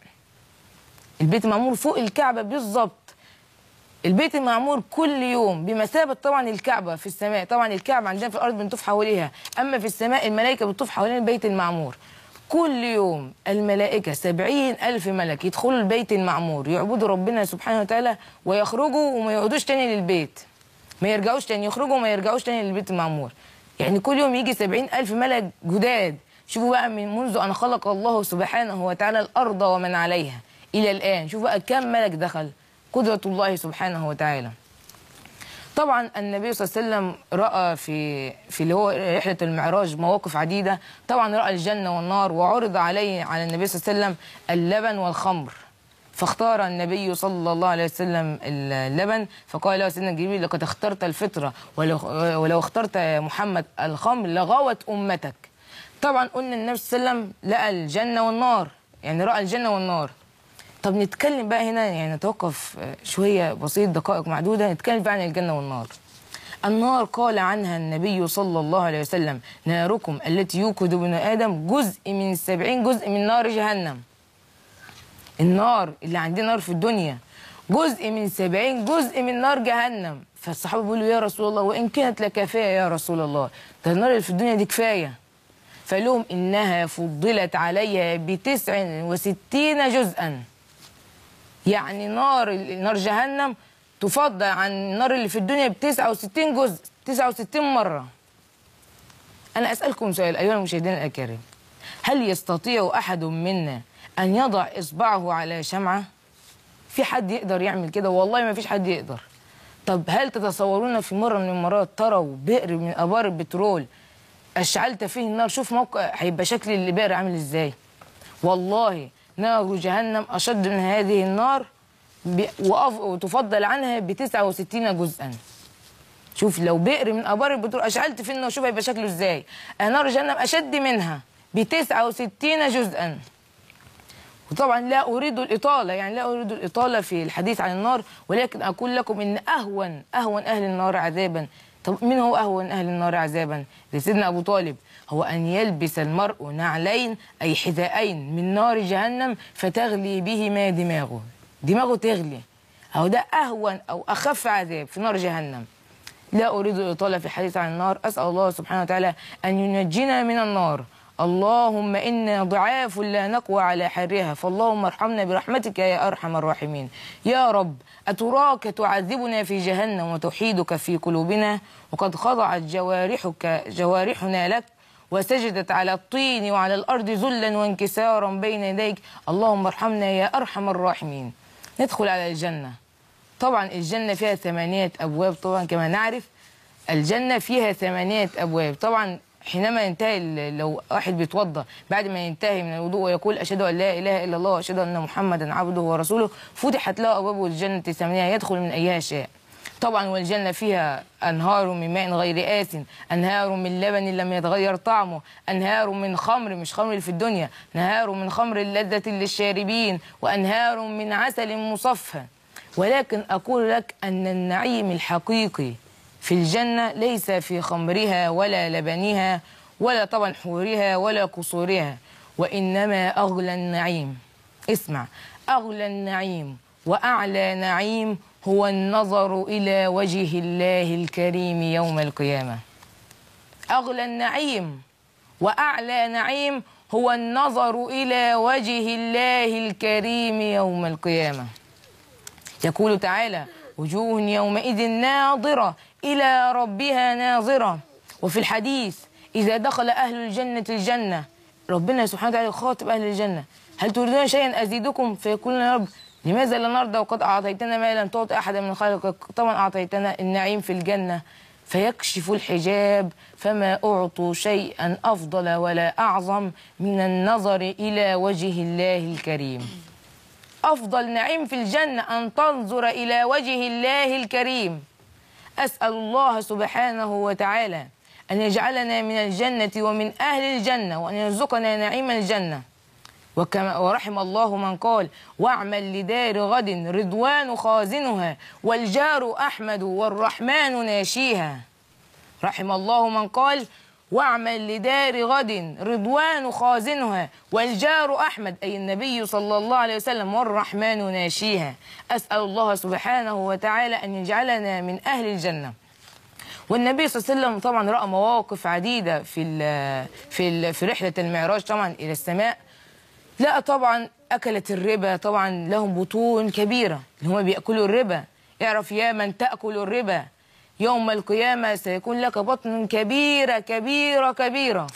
البيت المعمور فوق الكعبة بالظبط. البيت المعمور كل يوم بمثابة طبعا الكعبة في السماء. طبعا الكعبة عندنا في الأرض بنطوف حواليها، أما في السماء الملائكة بتطوف حوالين البيت المعمور. كل يوم الملائكة سبعين ألف ملك يدخلوا البيت المعمور يعبدوا ربنا سبحانه وتعالى ويخرجوا وما يقعدوش تاني للبيت، ما يرجعوش تاني، يخرجوا وما يرجعوش تاني للبيت المعمور. يعني كل يوم يجي سبعين ألف ملك جداد. شوفوا بقى من منذ أن خلق الله سبحانه وتعالى الأرض ومن عليها إلى الآن، شوفوا بقى كم ملك دخل، قدرة الله سبحانه وتعالى. طبعا النبي صلى الله عليه وسلم رأى في في اللي هو رحلة المعراج مواقف عديدة. طبعا رأى الجنة والنار، وعرض عليه على النبي صلى الله عليه وسلم اللبن والخمر، فاختار النبي صلى الله عليه وسلم اللبن، فقال له سيدنا جبريل لقد اخترت الفطرة ولو, ولو اخترت محمد الخمر لغوت أمتك. طبعا قلنا النبي صلى الله عليه وسلم لقى الجنة والنار، يعني رأى الجنة والنار. طب نتكلم بقى هنا، يعني نتوقف شوية بسيط دقائق معدودة نتكلم بقى عن الجنة والنار. النار قال عنها النبي صلى الله عليه وسلم ناركم التي يوقد ابن آدم جزء من سبعين جزء من نار جهنم. النار اللي عندنا نار في الدنيا جزء من سبعين جزء من نار جهنم. فالصحابة بيقولوا يا رسول الله وإن كانت لكافية يا رسول الله، ده النار اللي في الدنيا دي كفاية. فقال لهم إنها فضلت عليها بتسع وستين جزءا. يعني نار نار جهنم تفضل عن النار اللي في الدنيا ب تسعة وستين جزء، تسعة وستين مرة. أنا أسألكم سؤال أيها المشاهدين الأكارم، هل يستطيع أحد منا أن يضع إصبعه على شمعة؟ في حد يقدر يعمل كده؟ والله ما فيش حد يقدر. طب هل تتصورون في مرة من المرات تروا بئر من أبار البترول أشعلت فيه النار؟ شوف موقع هيبقى شكل البئر عامل إزاي. والله نار جهنم أشد من هذه النار وتفضل عنها ب تسعة وستين جزءا. شوف لو بئر من ابار البترول اشعلت فيه النار شوف هيبقى شكله ازاي. نار جهنم اشد منها ب تسعة وستين جزءا. وطبعا لا اريد الاطاله، يعني لا اريد الاطاله في الحديث عن النار، ولكن اقول لكم ان اهون اهون اهل النار عذابا. طب مين هو اهون اهل النار عذابا؟ سيدنا ابو طالب، هو ان يلبس المرء نعلين اي حذاءين من نار جهنم فتغلي بهما دماغه، دماغه تغلي. اهو ده اهون او اخف عذاب في نار جهنم. لا أريد الإطالة في الحديث عن النار. أسأل الله سبحانه وتعالى أن ينجينا من النار. اللهم إنا ضعاف لا نقوى على حرها، فاللهم ارحمنا برحمتك يا أرحم الراحمين. يا رب أتراك تعذبنا في جهنم وتوحيدك في قلوبنا، وقد خضعت جوارحك جوارحنا لك وسجدت على الطين وعلى الأرض ذلا وانكسارا بين يديك. اللهم ارحمنا يا أرحم الراحمين. ندخل على الجنة. طبعا الجنة فيها ثمانية أبواب، طبعا كما نعرف الجنة فيها ثمانية أبواب. طبعا حينما ينتهي لو واحد بيتوضأ بعد ما ينتهي من الوضوء ويقول أشهد أن لا إله إلا الله وأشهد أن محمدا عبده ورسوله، فتحت له أبواب الجنة الثمانية يدخل من أيها شاء. طبعا والجنة فيها أنهار من ماء غير آس، أنهار من لبن لم يتغير طعمه، أنهار من خمر، مش خمر في الدنيا، أنهار من خمر لذة للشاربين، وأنهار من عسل مصفى. ولكن أقول لك أن النعيم الحقيقي في الجنة ليس في خمرها ولا لبنها ولا طبعا حورها ولا قصورها، وإنما أغلى النعيم، اسمع، أغلى النعيم وأعلى نعيم هو النظر إلى وجه الله الكريم يوم القيامة. أغلى النعيم وأعلى نعيم هو النظر إلى وجه الله الكريم يوم القيامة. يقول تعالى: وجوه يومئذ ناظرة إلى ربها ناظرة. وفي الحديث: إذا دخل أهل الجنة الجنة، ربنا سبحانه وتعالى يخاطب أهل الجنة: هل تريدون شيئا أزيدكم؟ فيقولون: يا رب لماذا لا نرضى وقد أعطيتنا ما لم تعط أحدا من خلقك؟ طبعا أعطيتنا النعيم في الجنة. فيكشف الحجاب فما أعطوا شيئا أفضل ولا أعظم من النظر إلى وجه الله الكريم. أفضل نعيم في الجنة أن تنظر إلى وجه الله الكريم. أسأل الله سبحانه وتعالى أن يجعلنا من الجنة ومن أهل الجنة، وأن يرزقنا نعيم الجنة. وكما ورحم الله من قال: واعمل لدار غد رضوان خازنها والجار أحمد والرحمن ناشيها. رحم الله من قال: واعمل لدار غد رضوان خازنها والجار أحمد، أي النبي صلى الله عليه وسلم، والرحمن ناشيها. أسأل الله سبحانه وتعالى أن يجعلنا من أهل الجنة. والنبي صلى الله عليه وسلم طبعا رأى مواقف عديدة في ال في ال في رحلة المعراج طبعا إلى السماء. لا طبعا أكلت الربا، طبعا لهم بطون كبيرة اللي هم بيأكلوا الربا. اعرف يا من تأكل الربا يوم القيامة سيكون لك بطن كبيرة كبيرة كبيرة،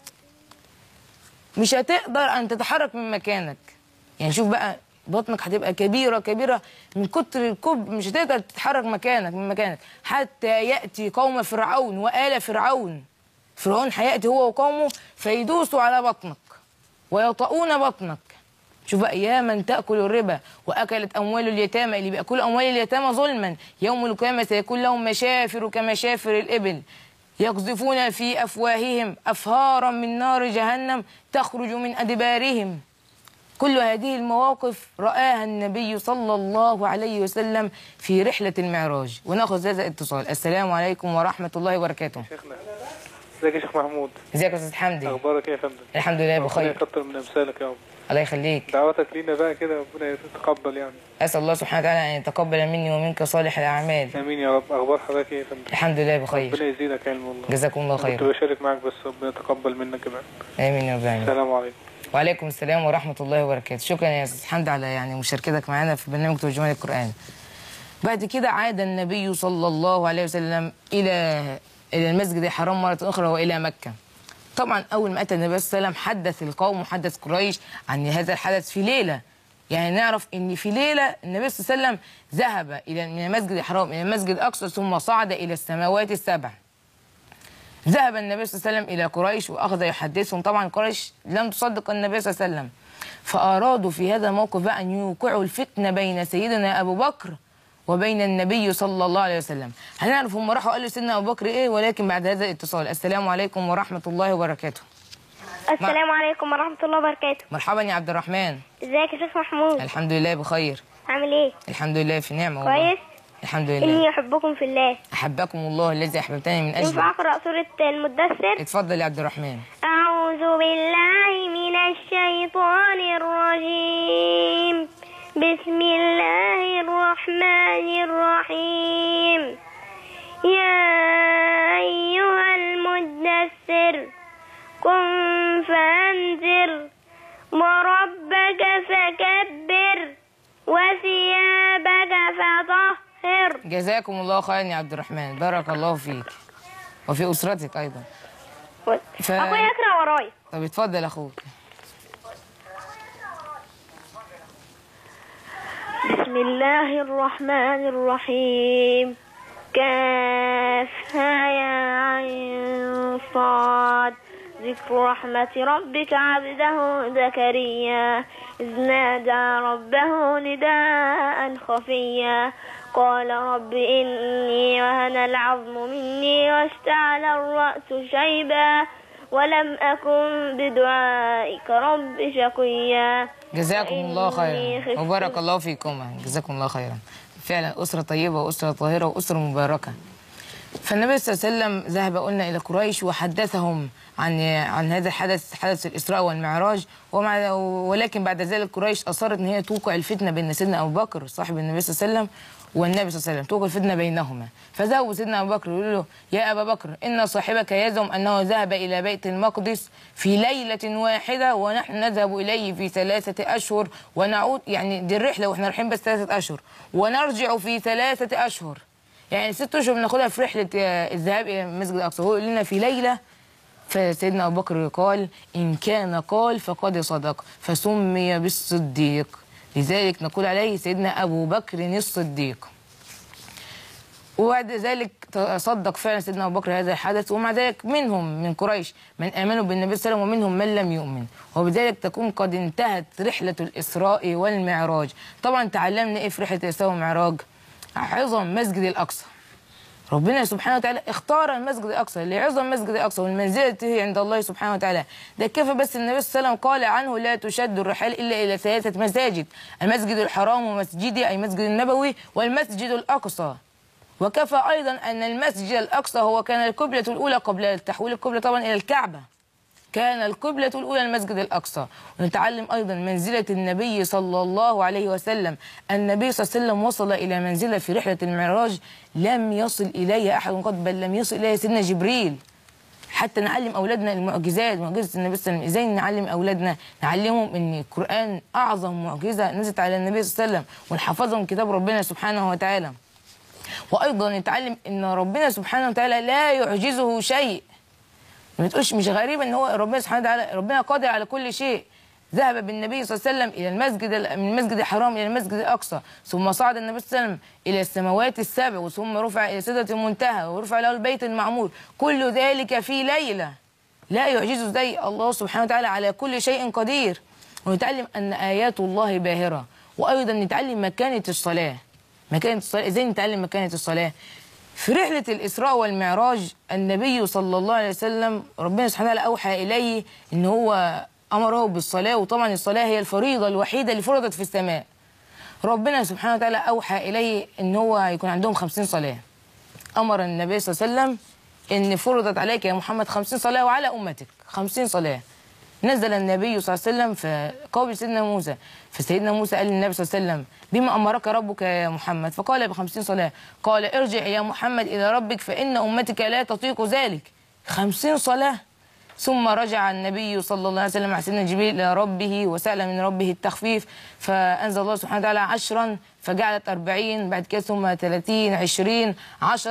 مش هتقدر أن تتحرك من مكانك. يعني شوف بقى، بطنك هتبقى كبيرة كبيرة من كتر الكب، مش هتقدر تتحرك مكانك من مكانك حتى يأتي قوم فرعون وآل فرعون. فرعون هيأتي هو وقومه فيدوسوا على بطنك ويطؤون بطنك. شوف بقى، يا من تأكل الربا وأكلت أموال اليتامى، اللي بيأكلوا أموال اليتامى ظلما يوم القيامة سيكون لهم مشافر كمشافر الإبل، يقذفون في أفواههم أفهارا من نار جهنم تخرج من أدبارهم. كل هذه المواقف رآها النبي صلى الله عليه وسلم في رحلة المعراج. ونأخذ هذا الاتصال. السلام عليكم ورحمة الله وبركاته. شيخنا ازيك يا شيخ محمود؟ ازيك يا استاذ حمدي؟ اخبارك ايه يا فندم؟ الحمد لله بخير. ربنا يكتر من امثالك يا رب. الله يخليك. دعواتك لينا بقى كده ربنا يتقبل يعني. اسال الله سبحانه وتعالى ان يتقبل مني ومنك صالح الاعمال. امين يا رب. اخبار حضرتك ايه يا فندم؟ الحمد لله بخير. ربنا يزيدك علم والله. جزاكم الله خير. كنت بشارك معاك بس ربنا يتقبل منك كمان. امين يا رب العالمين. السلام عليكم. وعليكم السلام ورحمه الله وبركاته. شكرا يا استاذ حمدي على يعني مشاركتك معنا في برنامج ترجمان القرآن. بعد كده عاد النبي صلى الله عليه وسلم الى الى المسجد الحرام مره اخرى والى مكه. طبعا أول ما أتى النبي صلى الله عليه وسلم حدث القوم وحدث قريش عن هذا الحدث في ليلة. يعني نعرف ان في ليله النبي صلى الله عليه وسلم ذهب الى من المسجد الحرام الى المسجد الاقصى ثم صعد الى السماوات السبع. ذهب النبي صلى الله عليه وسلم الى قريش واخذ يحدثهم. طبعا قريش لم تصدق النبي صلى الله عليه وسلم، فارادوا في هذا الموقف بقى ان يوقعوا الفتنه بين سيدنا ابو بكر وبين النبي صلى الله عليه وسلم. هنعرف هم راحوا قالوا سيدنا ابو بكر ايه، ولكن بعد هذا الاتصال. السلام عليكم ورحمه الله وبركاته. السلام عليكم ورحمة الله وبركاته. مرحبا يا عبد الرحمن. ازيك يا شيخ محمود؟ الحمد لله بخير. عامل ايه؟ الحمد لله في نعمة والله. كويس؟ الحمد لله. إني أحبكم في الله. أحبكم الله الذي أحببتني من أجله. ينفع أقرأ سورة المدثر؟ اتفضل يا عبد الرحمن. أعوذ بالله من الشيطان الرجيم. بسم الله الرحمن الرحيم. يا أيها المدثر قم فأنذر وربك فكبر وثيابك فطهر. جزاكم الله خيرا يا عبد الرحمن، بارك الله فيك وفي أسرتك أيضا. ف... أخويا يقرأ ورايا. طب اتفضل أخوك. بسم الله الرحمن الرحيم. كافها يا عين صاد. ذكر رحمة ربك عبده زكريا إذ نادى ربه نداء خفيا قال رب إني وهن العظم مني واشتعل الرأس شيبا ولم أكن بدعائك رب شقيا. جزاكم الله خيرا وبارك الله فيكم. جزاكم الله خيرا. فعلا أسرة طيبة وأسرة طاهرة وأسرة مباركة. فالنبي صلى الله عليه وسلم ذهب قلنا إلى قريش وحدثهم عن عن هذا الحدث، حدث الإسراء والمعراج، ومع ولكن بعد ذلك قريش أصرت إن هي توقع الفتنة بين سيدنا أبو بكر صاحب النبي صلى الله عليه وسلم والنبي صلى الله عليه وسلم، توقع الفتنة بينهما. فذهبوا سيدنا أبو بكر يقولوا له يا أبا بكر إن صاحبك يزعم أنه ذهب إلى بيت المقدس في ليلة واحدة ونحن نذهب إليه في ثلاثة أشهر ونعود، يعني دي الرحلة وإحنا رايحين بس ثلاثة أشهر ونرجع في ثلاثة أشهر، يعني ست أشهر بناخدها في رحلة الذهاب إلى المسجد الأقصى، هو يقول لنا في ليلة. فسيدنا أبو بكر قال إن كان قال فقد صدق فسمي بالصديق، لذلك نقول عليه سيدنا أبو بكر الصديق. وبعد ذلك صدق فعلا سيدنا أبو بكر هذا الحدث، ومع ذلك منهم من قريش من آمنوا بالنبي صلى الله عليه وسلم ومنهم من لم يؤمن، وبذلك تكون قد انتهت رحلة الإسراء والمعراج. طبعا تعلمنا إيه في رحلة الإسراء والمعراج؟ عظم مسجد الأقصى. ربنا سبحانه وتعالى اختار المسجد الأقصى لعظم مسجد الأقصى والمنزلته عند الله سبحانه وتعالى. ده كيف بس النبي صلى الله عليه وسلم قال عنه لا تشد الرحال إلا إلى ثلاثة مساجد، المسجد الحرام ومسجدي أي مسجد النبوي والمسجد الأقصى. وكفى أيضا أن المسجد الأقصى هو كان القبلة الأولى قبل تحويل القبلة طبعا إلى الكعبة، كان القبلة الأولى المسجد الأقصى. ونتعلم أيضا منزلة النبي صلى الله عليه وسلم. النبي صلى الله عليه وسلم وصل إلى منزلة في رحلة المعراج لم يصل إليها أحد قط، بل لم يصل إليها سيدنا جبريل. حتى نعلم أولادنا المعجزات، معجزة النبي صلى الله عليه وسلم. إزاي نعلم أولادنا؟ نعلمهم أن القرآن أعظم معجزة نزلت على النبي صلى الله عليه وسلم، ونحفظهم كتاب ربنا سبحانه وتعالى. وأيضا نتعلم أن ربنا سبحانه وتعالى لا يعجزه شيء. ما تقولش مش غريب ان هو ربنا سبحانه وتعالى ربنا قادر على كل شيء. ذهب بالنبي صلى الله عليه وسلم الى المسجد من المسجد الحرام الى المسجد الاقصى، ثم صعد النبي صلى الله عليه وسلم الى السماوات السبع، ثم رفع الى سدرة المنتهى ورفع له البيت المعمور، كل ذلك في ليله. لا يعجزه زي الله سبحانه وتعالى على كل شيء قدير. ونتعلم ان ايات الله باهره. وايضا نتعلم مكانه الصلاه. مكانه الصلاه، ازاي نتعلم مكانه الصلاه؟ في رحلة الإسراء والمعراج النبي صلى الله عليه وسلم ربنا سبحانه وتعالى أوحى إليه إن هو أمره بالصلاة، وطبعا الصلاة هي الفريضة الوحيدة اللي فرضت في السماء. ربنا سبحانه وتعالى أوحى إليه إن هو يكون عندهم خمسين صلاة. أمر النبي صلى الله عليه وسلم إن فرضت عليك يا محمد خمسين صلاة وعلى أمتك خمسين صلاة. نزل النبي صلى الله عليه وسلم في قول سيدنا موسى، فسيدنا موسى قال للنبي صلى الله عليه وسلم بما أمرك ربك يا محمد؟ فقال بخمسين صلاة. قال ارجع يا محمد إلى ربك فإن أمتك لا تطيق ذلك. خمسين صلاة. ثم رجع النبي صلى الله عليه وسلم مع سيدنا جبريل إلى ربه وسأل من ربه التخفيف، فأنزل الله سبحانه وتعالى عشرا فجعلت أربعين، بعد كده ثم ثلاثين، عشرين، عشرة،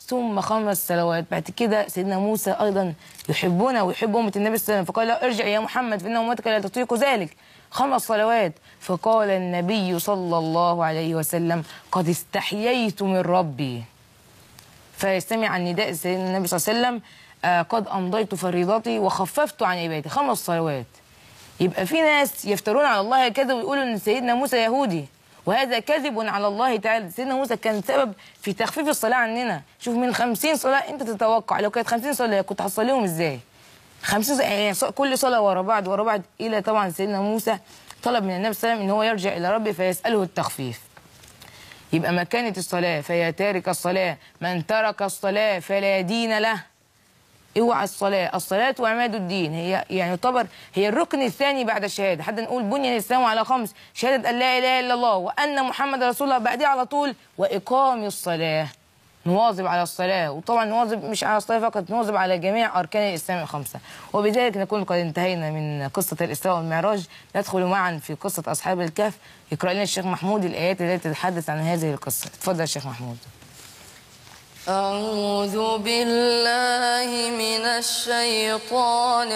ثم خمس صلوات. بعد كده سيدنا موسى أيضا يحبنا ويحب أمة النبي صلى الله عليه وسلم، فقال له ارجع يا محمد فإن أمتك لا تطيق ذلك، خمس صلوات. فقال النبي صلى الله عليه وسلم قد استحييت من ربي، فيستمع النداء سيدنا النبي صلى الله عليه وسلم آه قد أمضيت فريضتي وخففت عن عبادي، خمس صلوات. يبقى في ناس يفترون على الله كذب ويقولوا ان سيدنا موسى يهودي، وهذا كذب على الله تعالى. سيدنا موسى كان سبب في تخفيف الصلاة عننا. شوف من خمسين صلاة انت تتوقع لو كانت خمسين صلاة كنت هتصليهم ازاي؟ خمسين صلاة يعني كل صلاة ورا بعض ورا بعض، الى طبعا سيدنا موسى طلب من النبي صلى الله عليه وسلم ان هو يرجع الى ربه فيسأله التخفيف. يبقى مكانة الصلاة فيا تارك الصلاة من ترك الصلاة فلا دين له. اوعى الصلاة، الصلاة وعماد الدين، هي يعني يعتبر هي الركن الثاني بعد الشهادة. حتى نقول بني الإسلام على خمس، شهادة أن لا إله إلا الله وأن محمد رسول الله، بعدها على طول وإقام الصلاة. نواظب على الصلاة، وطبعا نواظب مش على الصلاة فقط، نواظب على جميع أركان الإسلام الخمسة. وبذلك نكون قد انتهينا من قصة الإسراء والمعراج. ندخل معا في قصة أصحاب الكهف. يقرأ لنا الشيخ محمود الآيات التي تتحدث عن هذه القصة. اتفضل الشيخ محمود. أعوذ بالله من الشيطان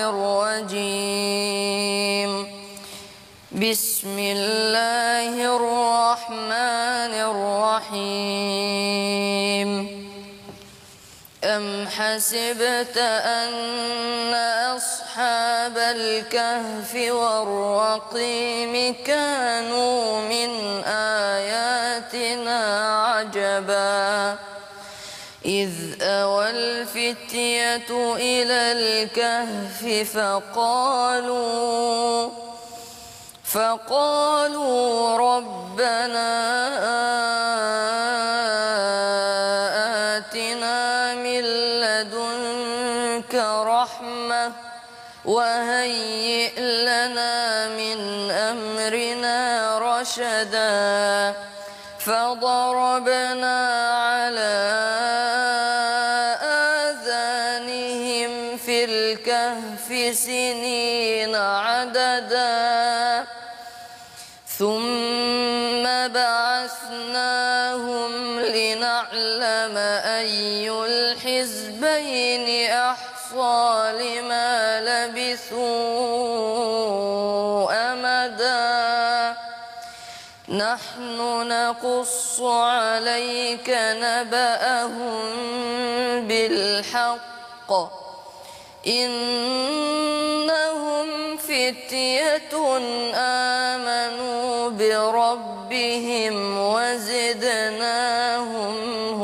الرجيم. بسم الله الرحمن الرحيم. أم حسبت أن أصحاب الكهف والرقيم كانوا من آياتنا عجبا إذ أوى الفتية إلى الكهف فقالوا فقالوا ربنا آتنا من لدنك رحمة وهيئ لنا من أمرنا رشدا فضربنا على آذانهم في الكهف سنين عددا ثم بعثناهم لنعلم أي الحزبين أحصى لما لبثوا أمدا نحن نقص عليك نبأهم بالحق إنهم فتية آمنوا بربهم وزدناهم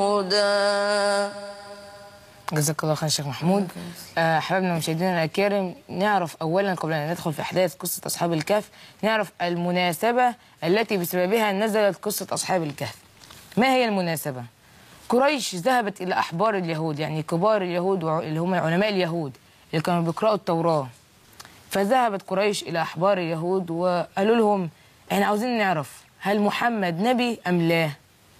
هدى. جزاك الله خير شيخ محمود. آه حبايبنا ومشاهدينا الأكارم، نعرف أولا قبل أن ندخل في أحداث قصة أصحاب الكهف نعرف المناسبة التي بسببها نزلت قصة أصحاب الكهف. ما هي المناسبة؟ قريش ذهبت إلى أحبار اليهود، يعني كبار اليهود اللي هم علماء اليهود اللي كانوا بيقرأوا التوراة. فذهبت قريش إلى أحبار اليهود وقالوا لهم احنا عاوزين نعرف هل محمد نبي أم لا؟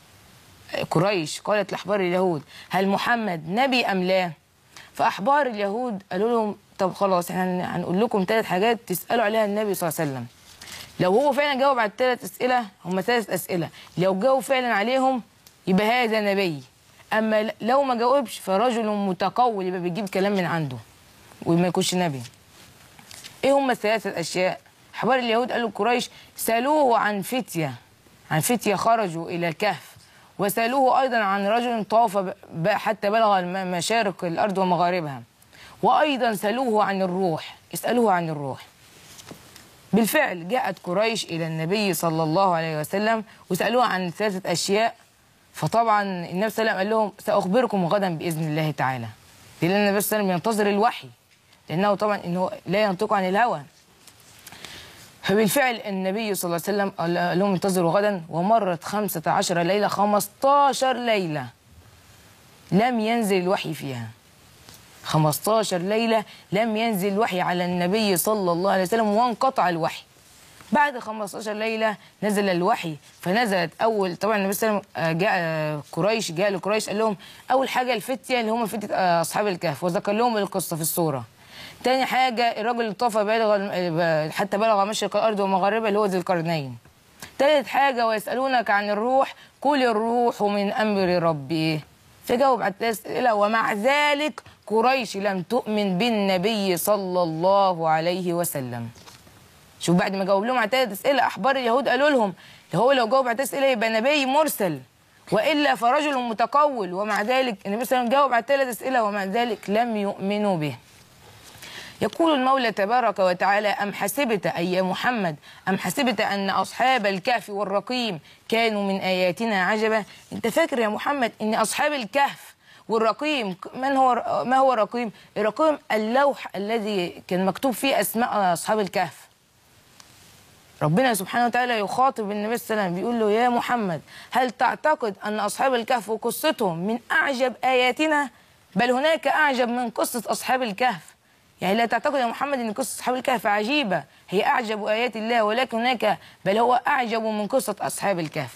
قريش قالت لأحبار اليهود هل محمد نبي أم لا؟ فأحبار اليهود قالوا لهم طب خلاص احنا هنقول لكم ثلاث حاجات تسألوا عليها النبي صلى الله عليه وسلم. لو هو فعلا جاوب على الثلاث أسئلة، هم ثلاث أسئلة، لو جاوب فعلا عليهم يبقى هذا نبي، أما لو ما جاوبش فرجل متقول يبقى بيجيب كلام من عنده وما يكونش نبي. ايه هم الثلاثة الأشياء؟ أحبار اليهود قالوا قريش سألوه عن فتية عن فتية خرجوا إلى الكهف، وسألوه أيضا عن رجل طاف حتى بلغ مشارق الأرض ومغاربها، وأيضا سألوه عن الروح، اسألوه عن الروح. بالفعل جاءت قريش إلى النبي صلى الله عليه وسلم وسألوه عن ثلاثة أشياء. فطبعا النبي صلى الله عليه وسلم قال لهم سأخبركم غدا بإذن الله تعالى، لأن النبي صلى الله عليه وسلم ينتظر الوحي، لأنه طبعا إنه لا ينطق عن الهوى. فبالفعل النبي صلى الله عليه وسلم قال لهم انتظروا غدا، ومرت خمسة عشر ليلة، خمستاشر ليلة لم ينزل الوحي فيها. خمستاشر ليلة لم ينزل الوحي على النبي صلى الله عليه وسلم وانقطع الوحي. بعد خمستاشر ليلة نزل الوحي، فنزلت أول طبعا النبي صلى الله عليه وسلم جاء قريش جاء لقريش قال لهم أول حاجة الفتية اللي هم فتية أصحاب الكهف وذكر لهم القصة في السورة. تاني حاجة الرجل اللي طاف بلغ حتى بلغ مشرق الأرض ومغاربها اللي هو ذي القرنين. تالت حاجة ويسألونك عن الروح قل الروح من أمر ربي. فجاوب على الثلاث أسئلة، ومع ذلك قريش لم تؤمن بالنبي صلى الله عليه وسلم. شوف بعد ما جاوب لهم على ثلاث أسئلة، أحبار اليهود قالوا لهم هو لو جاوب على ثلاث أسئلة يبقى نبي مرسل، وإلا فرجل متقول، ومع ذلك النبي صلى الله عليه وسلم جاوب على ثلاث أسئلة ومع ذلك لم يؤمنوا به. يقول المولى تبارك وتعالى: أم حسبت أي محمد أم حسبت أن أصحاب الكهف والرقيم كانوا من آياتنا عجبا؟ أنت فاكر يا محمد أن أصحاب الكهف والرقيم، من هو ما هو الرقيم؟ الرقيم اللوح الذي كان مكتوب فيه أسماء أصحاب الكهف. ربنا سبحانه وتعالى يخاطب النبي صلى الله عليه وسلم بيقول له: يا محمد هل تعتقد أن أصحاب الكهف وقصتهم من أعجب آياتنا؟ بل هناك أعجب من قصة أصحاب الكهف. يعني لا تعتقد يا محمد أن قصة أصحاب الكهف عجيبة، هي أعجب آيات الله، ولكن هناك بل هو أعجب من قصة أصحاب الكهف.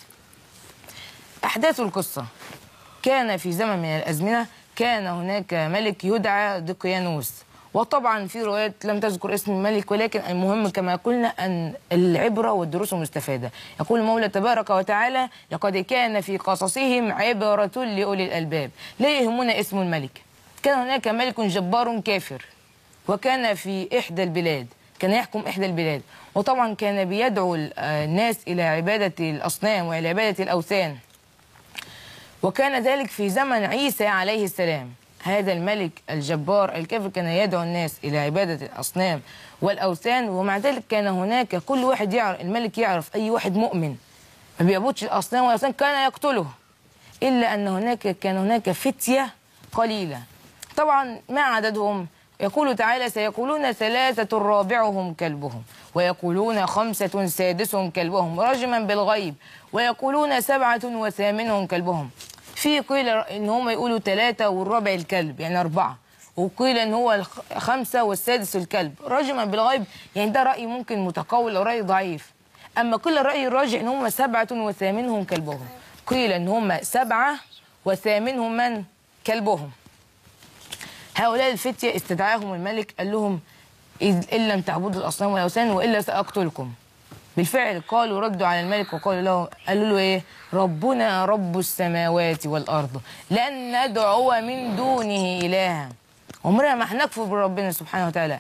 أحداث القصة: كان في زمن من الأزمنة كان هناك ملك يدعى دقيانوس، وطبعا في روايات لم تذكر اسم الملك، ولكن المهم كما قلنا أن العبرة والدروس المستفادة. يقول المولى تبارك وتعالى: لقد كان في قصصهم عبرة لأولي الألباب. لا يهمنا اسم الملك. كان هناك ملك جبار كافر، وكان في إحدى البلاد، كان يحكم إحدى البلاد، وطبعا كان بيدعو الناس إلى عبادة الأصنام وإلى عبادة الأوثان. وكان ذلك في زمن عيسى عليه السلام. هذا الملك الجبار الكافر كان يدعو الناس إلى عبادة الأصنام والأوثان، ومع ذلك كان هناك كل واحد يعرف، الملك يعرف أي واحد مؤمن ما بيعبدش الأصنام والأوثان كان يقتله، إلا أن هناك كان هناك فتية قليلة. طبعا ما عددهم؟ يقول تعالى: سيقولون ثلاثة رابعهم كلبهم، ويقولون خمسة سادسهم كلبهم رجما بالغيب، ويقولون سبعة وثامنهم كلبهم. في قيل ان هم يقولوا ثلاثة والرابع الكلب يعني أربعة، وقيل ان هو خمسة والسادس الكلب رجما بالغيب، يعني ده رأي ممكن متقول أو رأي ضعيف. أما قيل الرأي الراجح ان هم سبعة وثامنهم كلبهم، قيل ان هم سبعة وثامنهم من كلبهم. هؤلاء الفتية استدعاهم الملك، قال لهم: إن لم تعبدوا الأصنام والأوثان وإلا سأقتلكم. بالفعل قالوا، ردوا على الملك وقالوا له، قالوا له إيه؟ ربنا رب السماوات والأرض لن ندعو من دونه إلها. عمرنا ما هنكفر بربنا سبحانه وتعالى.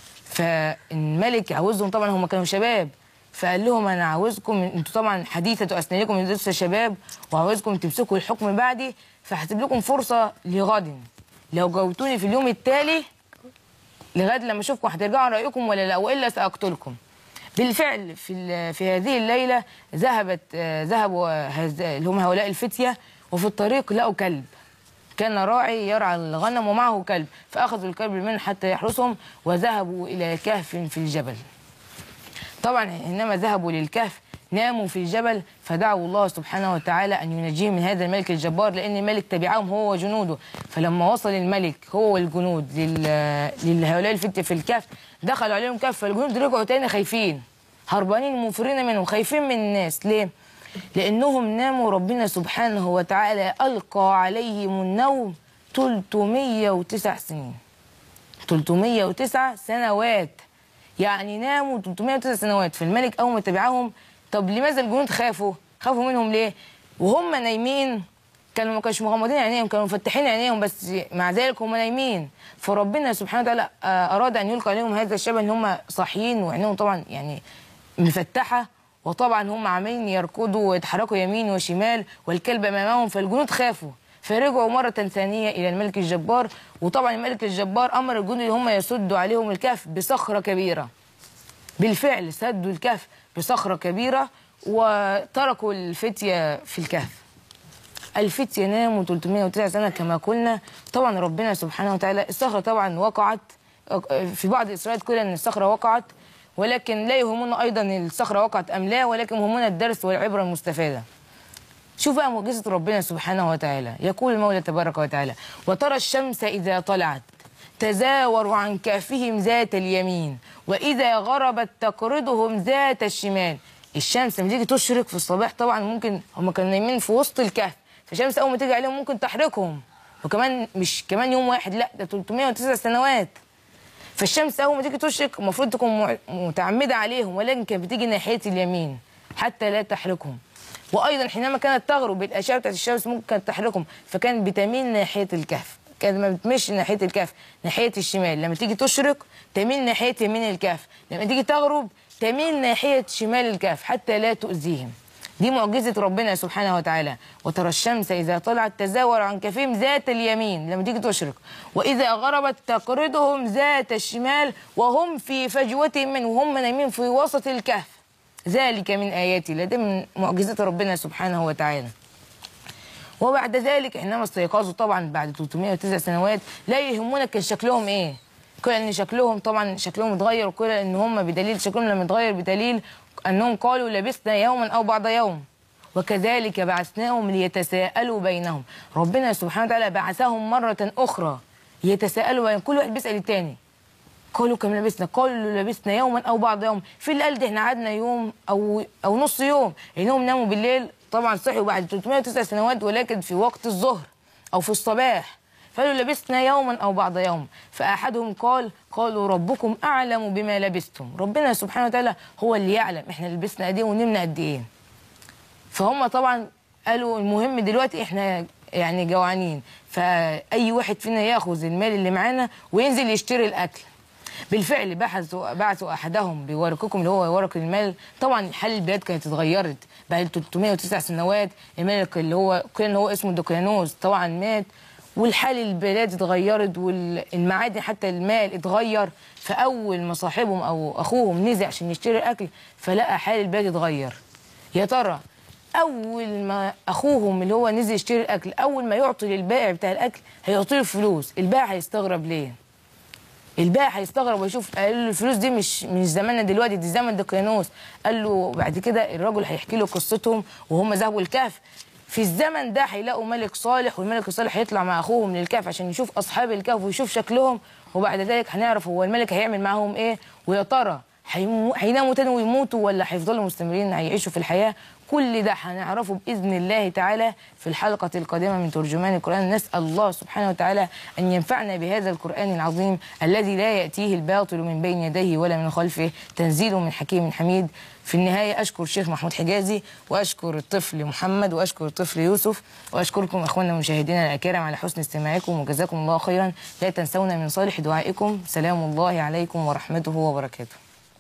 فالملك عاوزهم، طبعا هم كانوا شباب، فقال لهم: أنا عاوزكم، أنتوا طبعا حديثة أسنانكم أنتوا لسه شباب، وعاوزكم تمسكوا الحكم بعدي، فهسيب لكم فرصة لغد، لو جاوبتوني في اليوم التالي لغايه لما اشوفكم هترجعوا رايكم ولا لا، والا ساقتلكم. بالفعل في في هذه الليله ذهبت ذهبوا اللي هم هؤلاء الفتيه، وفي الطريق لقوا كلب، كان راعي يرعى الغنم ومعه كلب، فاخذوا الكلب منه حتى يحرسهم، وذهبوا الى كهف في الجبل. طبعا حينما ذهبوا للكهف ناموا في الجبل، فدعوا الله سبحانه وتعالى أن ينجيهم من هذا الملك الجبار، لأن الملك تبعهم هو وجنوده. فلما وصل الملك هو والجنود لهؤلاء الفتية في الكهف، دخلوا عليهم كهف، فالجنود رجعوا تاني خايفين، هربانين منفرين منهم، خايفين من الناس. ليه؟ لأنهم ناموا، ربنا سبحانه وتعالى ألقى عليهم النوم ثلاثمائة وتسع سنين، ثلاثمائة وتسع سنوات، يعني ناموا ثلاثمائة وتسع سنوات. فالملك أول ما تبعهم، طب لماذا الجنود خافوا؟ خافوا منهم ليه؟ وهم نايمين كانوا ما كانوش مغمضين عينيهم، كانوا مفتحين عينيهم، بس مع ذلك هم نايمين. فربنا سبحانه وتعالى أراد أن يلقى عليهم هذا الشبه، إن هم صاحيين وعينيهم طبعا يعني مفتحة، وطبعا هم عمالين يركضوا ويتحركوا يمين وشمال والكلب أمامهم، فالجنود خافوا، فرجعوا مرة ثانية إلى الملك الجبار. وطبعا الملك الجبار أمر الجنود اللي هم يسدوا عليهم الكهف بصخرة كبيرة. بالفعل سدوا الكهف بصخرة كبيرة وتركوا الفتية في الكهف. الفتية ناموا ثلاثمائة وتسع سنة كما قلنا. طبعا ربنا سبحانه وتعالى، الصخرة طبعا وقعت، في بعض الإسرائيل قيل أن الصخرة وقعت، ولكن لا يهمنا أيضا الصخرة وقعت أم لا، ولكن يهمنا الدرس والعبرة المستفادة. شوف بقى معجزة ربنا سبحانه وتعالى. يقول المولى تبارك وتعالى: وترى الشمس إذا طلعت تزاور عن كهفهم ذات اليمين وإذا غربت تقرضهم ذات الشمال. الشمس لما تيجي تشرق في الصباح، طبعا ممكن هم كانوا نايمين في وسط الكهف، فالشمس أول ما تيجي عليهم ممكن تحرقهم، وكمان مش كمان يوم واحد، لا ده ثلاثمائة وتسع سنوات. فالشمس أول ما تيجي تشرق المفروض تكون متعمدة عليهم، ولكن كانت بتيجي ناحية اليمين حتى لا تحرقهم. وأيضا حينما كانت تغرب الأشعة بتاعت الشمس ممكن كانت تحرقهم، فكانت بتميل ناحية الكهف، كانت ما بتمشي ناحية الكهف ناحية الشمال. لما تيجي تشرق تميل ناحية يمين الكهف، لما تيجي تغرب تميل ناحية شمال الكهف حتى لا تؤذيهم. دي معجزة ربنا سبحانه وتعالى. وترى الشمس إذا طلعت تزاور عن كفهم ذات اليمين لما تيجي تشرق، وإذا غربت تقرضهم ذات الشمال وهم في فجوة منه، وهم نايمين في وسط الكهف. ذلك من آيات الله، ده من معجزات ربنا سبحانه وتعالى. وبعد ذلك حينما استيقظوا طبعا بعد ثلاثمائة وتسع سنوات لا يهمونا كان شكلهم ايه، كل ان شكلهم طبعا شكلهم اتغير، وكل ان هم بدليل شكلهم لما اتغير بدليل انهم قالوا لبثنا يوما او بعض يوم وكذلك بعثناهم ليتساءلوا بينهم. ربنا سبحانه وتعالى بعثهم مرة أخرى يتساءلوا بين كل واحد بيسأل التاني. قالوا كم لبثنا؟ قالوا لبثنا يوما أو بعض يوم. في اللي قال ده احنا قعدنا يوم أو أو نص يوم، لأنهم ناموا بالليل طبعا صحوا بعد ثلاثمائة وتسع سنوات ولكن في وقت الظهر أو في الصباح، فقالوا لبثنا يوما أو بعض يوم. فأحدهم قال قالوا ربكم أعلم بما لبثتم. ربنا سبحانه وتعالى هو اللي يعلم احنا لبثنا قد إيه ونمنا قد إيه. فهم طبعا قالوا المهم دلوقتي احنا يعني جوعانين، فأي واحد فينا ياخذ المال اللي معانا وينزل يشتري الأكل. بالفعل بحثوا بعثوا احدهم بورقكم اللي هو ورق المال. طبعا حال البلاد كانت اتغيرت بعد ثلاثمائة وتسع سنوات. الملك اللي هو كان هو اسمه دقيانوس طبعا مات، والحال البلاد اتغيرت والمعادن حتى المال اتغير. فاول ما صاحبهم او اخوهم نزل عشان يشتري الاكل فلقى حال البلاد اتغير. يا ترى اول ما اخوهم اللي هو نزل يشتري الاكل اول ما يعطي للبائع بتاع الاكل هيعطيه الفلوس، البائع هيستغرب ليه؟ البائع هيستغرب ويشوف قال له الفلوس دي مش مش زماننا دلوقتي، دي زمن دقيانوس. قال له بعد كده الراجل هيحكي له قصتهم وهم ذهبوا الكهف. في الزمن ده هيلاقوا ملك صالح، والملك الصالح هيطلع مع اخوهم للكهف عشان يشوف اصحاب الكهف ويشوف شكلهم، وبعد ذلك هنعرف هو الملك هيعمل معاهم ايه، ويا ترى هيناموا تاني ويموتوا ولا هيفضلوا مستمرين هيعيشوا في الحياه. كل ده هنعرفه باذن الله تعالى في الحلقه القادمه من ترجمان القران. نسال الله سبحانه وتعالى ان ينفعنا بهذا القران العظيم الذي لا ياتيه الباطل من بين يديه ولا من خلفه، تنزيل من حكيم حميد. في النهايه اشكر الشيخ محمود حجازي، واشكر الطفل محمد، واشكر الطفل يوسف، واشكركم اخواننا المشاهدين الاكارم على حسن استماعكم، وجزاكم الله خيرا. لا تنسونا من صالح دعائكم. سلام الله عليكم ورحمته وبركاته.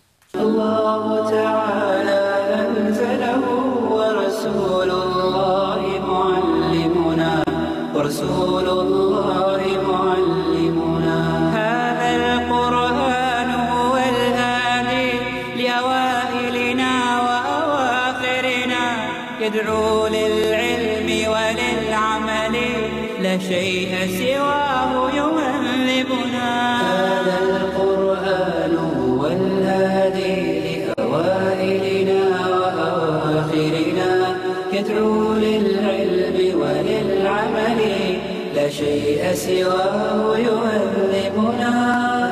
الله تعالى أنزله ورسول الله معلمنا، ورسول الله معلمنا. هذا القرآن هو الهادي لأوائلنا وأواخرنا، يدعو للعلم وللعمل لا شيء سواه يهذبنا. هذا القرآن هو الهادي لأوائلنا وأواخرنا، يدعو للعلم وللعمل لا شيء سواه يهذبنا.